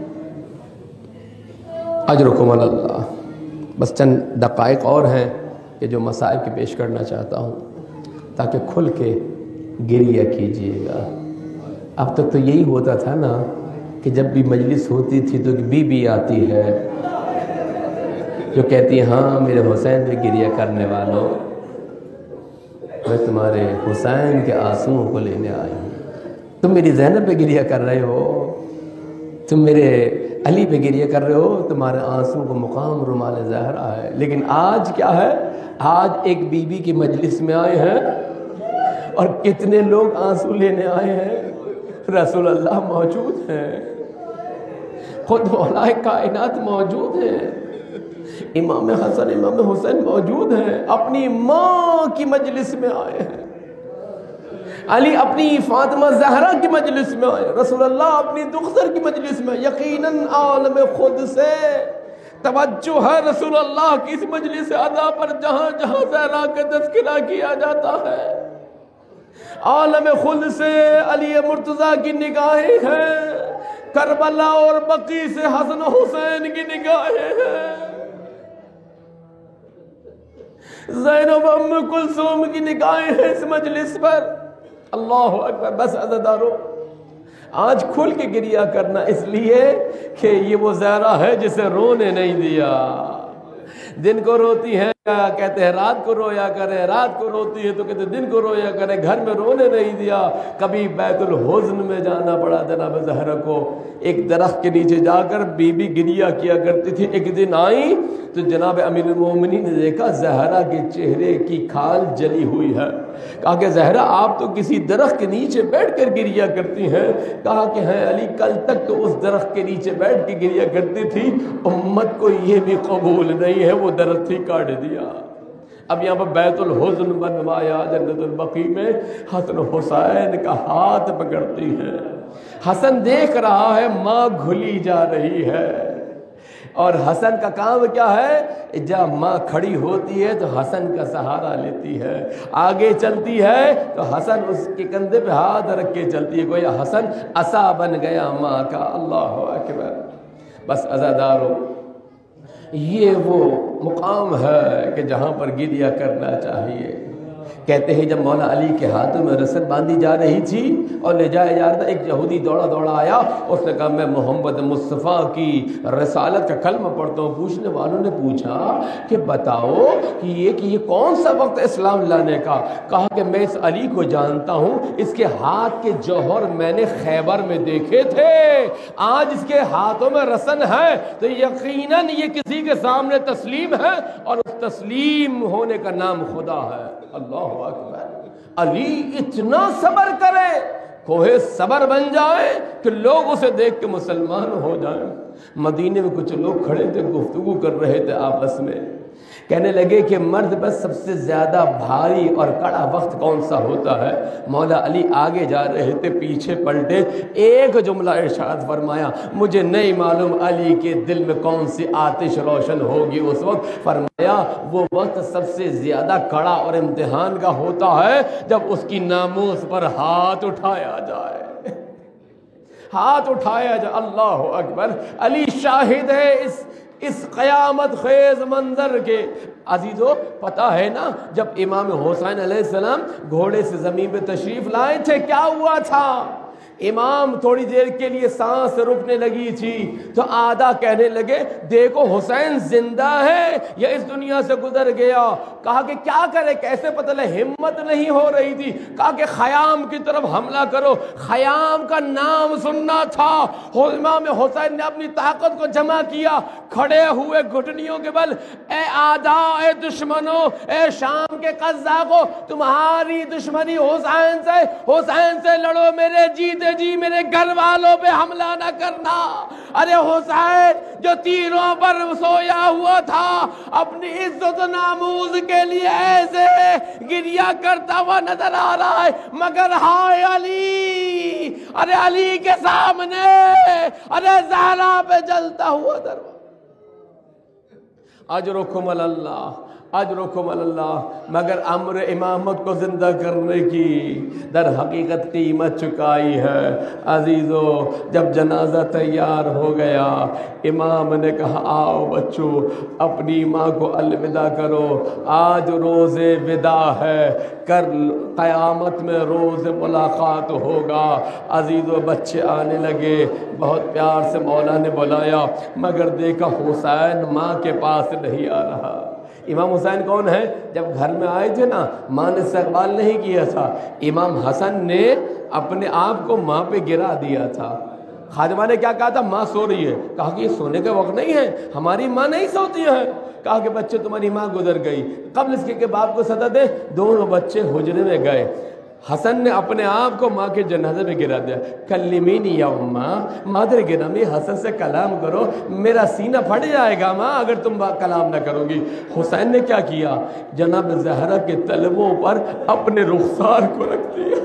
اجرکم علی اللہ۔ بس چند دقائق اور ہیں کہ جو مسائل کے پیش کرنا چاہتا ہوں تاکہ کھل کے گریہ کیجئے گا۔ اب تک تو یہی ہوتا تھا نا کہ جب بھی مجلس ہوتی تھی تو بی بی آتی ہے جو کہتی ہے ہاں میرے حسین پہ گریہ کرنے والوں، میں تمہارے حسین کے آنسوؤں کو لینے آئی ہوں۔ تم میری زینب پہ گریہ کر رہے ہو، تم میرے علی پہ گریہ کر رہے ہو، تمہارے آنسوں کو مقام رومال زہرا ہے۔ لیکن آج کیا ہے؟ آج ایک بی بی کی مجلس میں آئے ہیں اور کتنے لوگ آنسو لینے آئے ہیں، رسول اللہ موجود ہیں، خود مولا کائنات موجود ہیں، امام حسن امام حسین موجود ہیں، اپنی ماں کی مجلس میں آئے ہیں، علی اپنی فاطمہ زہرا کی مجلس میں آئے، رسول اللہ اپنی دختر کی مجلس میں۔ یقیناً عالم خود سے توجہ ہے رسول اللہ کی اس مجلس ادا پر جہاں جہاں زہرا کا تذکرہ کیا جاتا ہے، عالم خود سے علی مرتضیٰ کی نگاہیں ہیں، کربلا اور بقیع سے حسن حسین کی نگاہیں ہیں، زینب ام کلثوم کی نگاہیں ہیں اس مجلس پر۔ اللہ اکبر۔ بس عزیزانو، آج کھل کے گریہ کرنا اس لیے کہ یہ وہ زہرا ہے جسے رونے نہیں دیا۔ دن کو روتی ہے کہتے ہیں رات کو رویا کرے، رات کو روتی ہے تو کہتے ہیں دن کو رویا کرے، گھر میں رونے نہیں دیا۔ کبھی بیت الحزن میں جانا پڑا جناب زہرا کو، ایک درخت کے نیچے جا کر بی بی گریہ کیا کرتی تھی۔ ایک دن آئی تو جناب امیر المومنین نے دیکھا زہرا کے چہرے کی کھال جلی ہوئی ہے۔ کہا کہ زہرا آپ تو کسی درخت کے نیچے بیٹھ کر گریہ کرتی ہیں۔ کہا کہ ہے علی، کل تک تو اس درخت کے نیچے بیٹھ کے گریہ کرتی تھی، امت کو یہ بھی قبول نہیں ہے، وہ درخت ہی کاٹ دیا۔ اب یہاں پر بیت الحزن بنوایا جنت البقیع میں، حسن حسین کا ہاتھ پکڑتی ہے۔ حسن دیکھ رہا ہے ماں گھلی جا رہی ہے، اور حسن کا کام کیا ہے؟ جب ماں کھڑی ہوتی ہے تو حسن کا سہارا لیتی ہے، آگے چلتی ہے تو حسن اس کے کندھے پہ ہاتھ رکھ کے چلتی ہے، گویا حسن عصا بن گیا ماں کا۔ اللہ اکبر۔ بس عزادارو، یہ وہ مقام ہے کہ جہاں پر گریہ کرنا چاہیے۔ کہتے ہیں جب مولا علی کے ہاتھوں میں رسل باندھی جا رہی تھی اور لے جایا جا رہا تھا، ایک یہودی دوڑا دوڑا آیا، اس نے کہا میں محمد مصطفیٰ کی رسالت کا کلمہ پڑھتا ہوں۔ پوچھنے والوں نے پوچھا کہ بتاؤ کہ یہ کہ یہ کون سا وقت اسلام لانے کا؟ کہا کہ میں اس علی کو جانتا ہوں، اس کے ہاتھ کے جوہر میں نے خیبر میں دیکھے تھے، آج اس کے ہاتھوں میں رسن ہے تو یقیناً یہ کسی کے سامنے تسلیم ہے، اور اس تسلیم ہونے کا نام خدا ہے۔ اللہ اکبر۔ علی اتنا صبر کرے، کوہ صبر بن جائے کہ لوگ اسے دیکھ کے مسلمان ہو جائیں۔ مدینے میں کچھ لوگ کھڑے تھے، گفتگو کر رہے تھے آپس میں، کہنے لگے کہ مرد پر سب سے زیادہ بھاری اور کڑا وقت کون سا ہوتا ہے؟ مولا علی آگے جا رہے تھے، پیچھے پلٹے، ایک جملہ ارشاد فرمایا، مجھے نہیں معلوم علی کے دل میں کون سی آتش روشن ہوگی اس وقت۔ فرمایا وہ وقت سب سے زیادہ کڑا اور امتحان کا ہوتا ہے جب اس کی ناموس پر ہاتھ اٹھایا جائے، ہاتھ اٹھایا جائے۔ اللہ اکبر۔ علی شاہد ہے اس اس قیامت خیز منظر کے۔ عزیزو، پتہ ہے نا جب امام حسین علیہ السلام گھوڑے سے زمین پہ تشریف لائے تھے کیا ہوا تھا؟ امام تھوڑی دیر کے لیے سانس رکنے لگی تھی تو آدھا کہنے لگے دیکھو حسین زندہ ہے یا اس دنیا سے گزر گیا۔ کہا کہ کیا کرے، کیسے پتہ لگے، ہمت نہیں ہو رہی تھی۔ کہا کہ خیام کی طرف حملہ کرو۔ خیام کا نام سننا تھا۔ امام حسین نے اپنی طاقت کو جمع کیا، کھڑے ہوئے گھٹنیوں کے بل، اے آدھا، اے دشمنوں، اے شام کے قزاقوں، تمہاری دشمنی حسین سے حسین سے لڑو، میرے جیتے جی میرے گھر والوں پہ حملہ نہ کرنا۔ ارے حسین جو تیروں پر سویا ہوا تھا، اپنی عزت و ناموز کے لیے ایسے گریہ کرتا ہوا نظر آ رہا ہے، مگر ہائے علی، ارے علی کے سامنے، ارے زہرا پہ جلتا ہوا دروازہ۔ اجرکم اللہ، اجرکم اللہ، مگر امر امامت کو زندہ کرنے کی در حقیقت قیمت چکائی ہے۔ عزیزو، جب جنازہ تیار ہو گیا، امام نے کہا آؤ بچوں اپنی ماں کو الوداع کرو، آج روز وداع ہے، کر قیامت میں روز ملاقات ہوگا۔ عزیزو، بچے آنے لگے، بہت پیار سے مولا نے بلایا، مگر دیکھا حسین ماں کے پاس نہیں آ رہا۔ امام حسین کون ہے؟ جب گھر میں آئے تھے نا، ماں نے استقبال نہیں کیا تھا، امام حسن نے اپنے آپ کو ماں پہ گرا دیا تھا۔ خادمہ نے کیا کہا تھا؟ ماں سو رہی ہے۔ کہا کہ یہ سونے کا وقت نہیں ہے، ہماری ماں نہیں سوتی ہے۔ کہا کہ بچے تمہاری ماں گزر گئی، قبل اس کے کہ باپ کو سدا دے۔ دونوں بچے حجرے میں گئے، حسن نے اپنے آپ کو ماں کے جنازے میں گرا دیا۔ کلمینی یا اماں، مادر گرامی حسن سے کلام کرو، میرا سینہ پھٹ جائے گا ماں اگر تم کلام نہ کرو گی۔ حسین نے کیا کیا؟ جناب زہرا کے طلبوں پر اپنے رخسار کو رکھ دیا،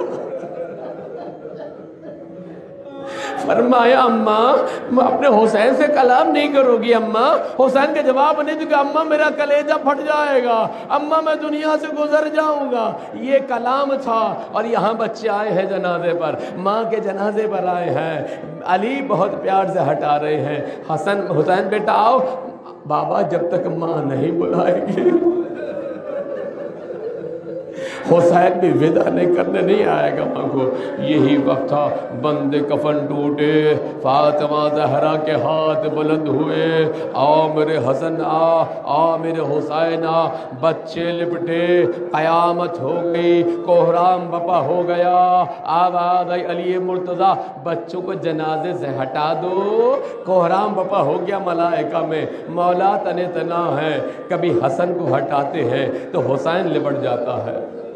فرمایا اماں میں اپنے حسین سے کلام نہیں کرو گی اماں؟ حسین کے جواب نہیں دیا، اماں میرا کلیجہ پھٹ جائے گا، اماں میں دنیا سے گزر جاؤں گا۔ یہ کلام تھا۔ اور یہاں بچے آئے ہیں جنازے پر، ماں کے جنازے پر آئے ہیں، علی بہت پیار سے ہٹا رہے ہیں۔ حسن حسین بیٹا آؤ، بابا جب تک ماں نہیں بلائے گی حسین بھی ودا نہیں کرنے نہیں آئے گا ماں کو۔ یہی وقت تھا، بندے کفن ٹوٹے، فاطمہ زہرا کے ہاتھ بلند ہوئے، آؤ میرے حسن آ، آ میرے حسین آ، بچے لپٹے، قیامت ہو گئی، کوہرام بپا ہو گیا، آواز آئی علی مرتضیٰ بچوں کو جنازے سے ہٹا دو، کوہرام بپا ہو گیا ملائکہ میں، مولا تنے تنا ہے، کبھی حسن کو ہٹاتے ہیں تو حسین لپٹ جاتا ہے۔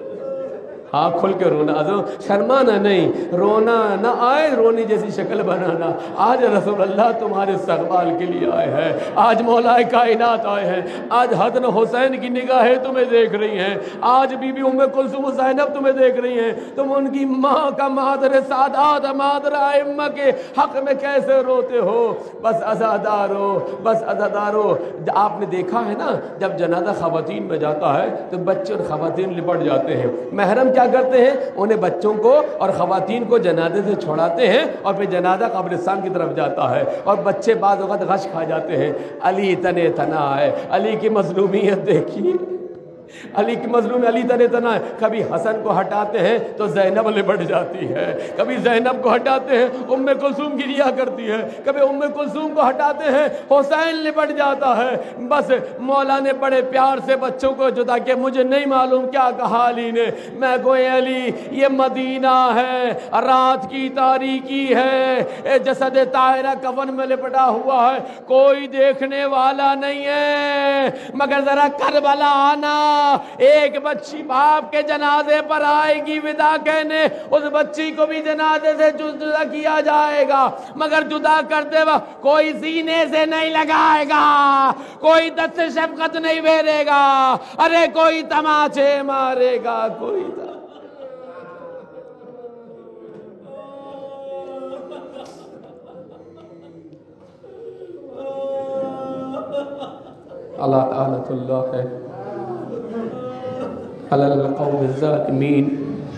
ہاں کھل کے رونا، شرمانا نہیں، رونا نہ آئے رونی جیسی شکل بنانا۔ آج رسول اللہ تمہارے استقبال کے لیے آئے ہیں، آج مولا کائنات آئے ہیں، آج حسن حسین کی نگاہیں تمہیں دیکھ رہی ہیں، آج بی بی ام کلثوم زینب تمہیں دیکھ رہی ہیں، تم ان کی ماں کا مادر سادات مادر ائمہ کے حق میں کیسے روتے ہو؟ بس عزادارو، بس عزادارو۔ آپ نے دیکھا ہے نا جب جنازہ خواتین میں جاتا ہے تو بچے اور خواتین لپٹ جاتے ہیں، محرم کیا کرتے ہیں؟ انہیں بچوں کو اور خواتین کو جنازے سے چھوڑاتے ہیں اور پھر جنازہ قبرستان کی طرف جاتا ہے اور بچے بعض اوقات غش کھا جاتے ہیں۔ علی تنے تنا ہے، علی کی مظلومیت دیکھیے، علی کی مظلوم علی تنے تنا ہے۔ کبھی حسن کو ہٹاتے ہیں تو زینب لپٹ جاتی ہے، کبھی زینب کو ہٹاتے ہیں ام کلثوم گریا کرتی ہے، کبھی ام کلثوم کو ہٹاتے ہیں حسین لپٹ جاتا ہے۔ بس مولا نے بڑے پیار سے بچوں کو جدا کیا۔ مجھے نہیں معلوم کیا کہا علی نے، میں گوئے علی یہ مدینہ ہے، رات کی تاریکی ہے، جسد طاہرہ کفن میں لپٹا ہوا ہے، کوئی دیکھنے والا نہیں ہے، مگر ذرا کربلا آنا، ایک بچی باپ کے جنازے پر آئے گی ودا کہنے، اس بچی کو بھی جنازے سے جدا کیا جائے گا، مگر جدا کرتے وقت کوئی سینے سے نہیں لگائے گا، کوئی دست شفقت نہیں بھیرے گا، ارے کوئی تماچے مارے گا، کوئی تا اللہ تعالیٰ اللہ ہے على القوم الظالمين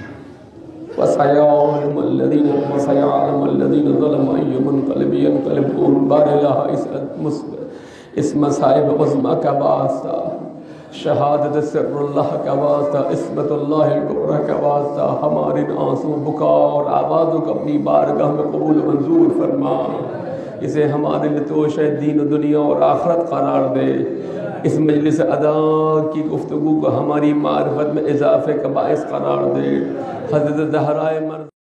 وسيعلم الذين وسيعلم الذين ظلموا أي منقلب ينقلبون بار الله اسم صاحب عظمہ کا واسطہ، شہادت سر اللہ کا واسطہ، عصمت اللہ الکبریٰ کا واسطہ، ہمارے آنسو بکا اور آوازوں کو اپنی بارگاہ میں قبول منظور فرما، اسے ہمارے لطوش دین و دنیا اور آخرت قرار دے، اس مجلس ادا کی گفتگو کو ہماری معرفت میں اضافے کا باعث قرار دے۔ حضرت زہرائے مرض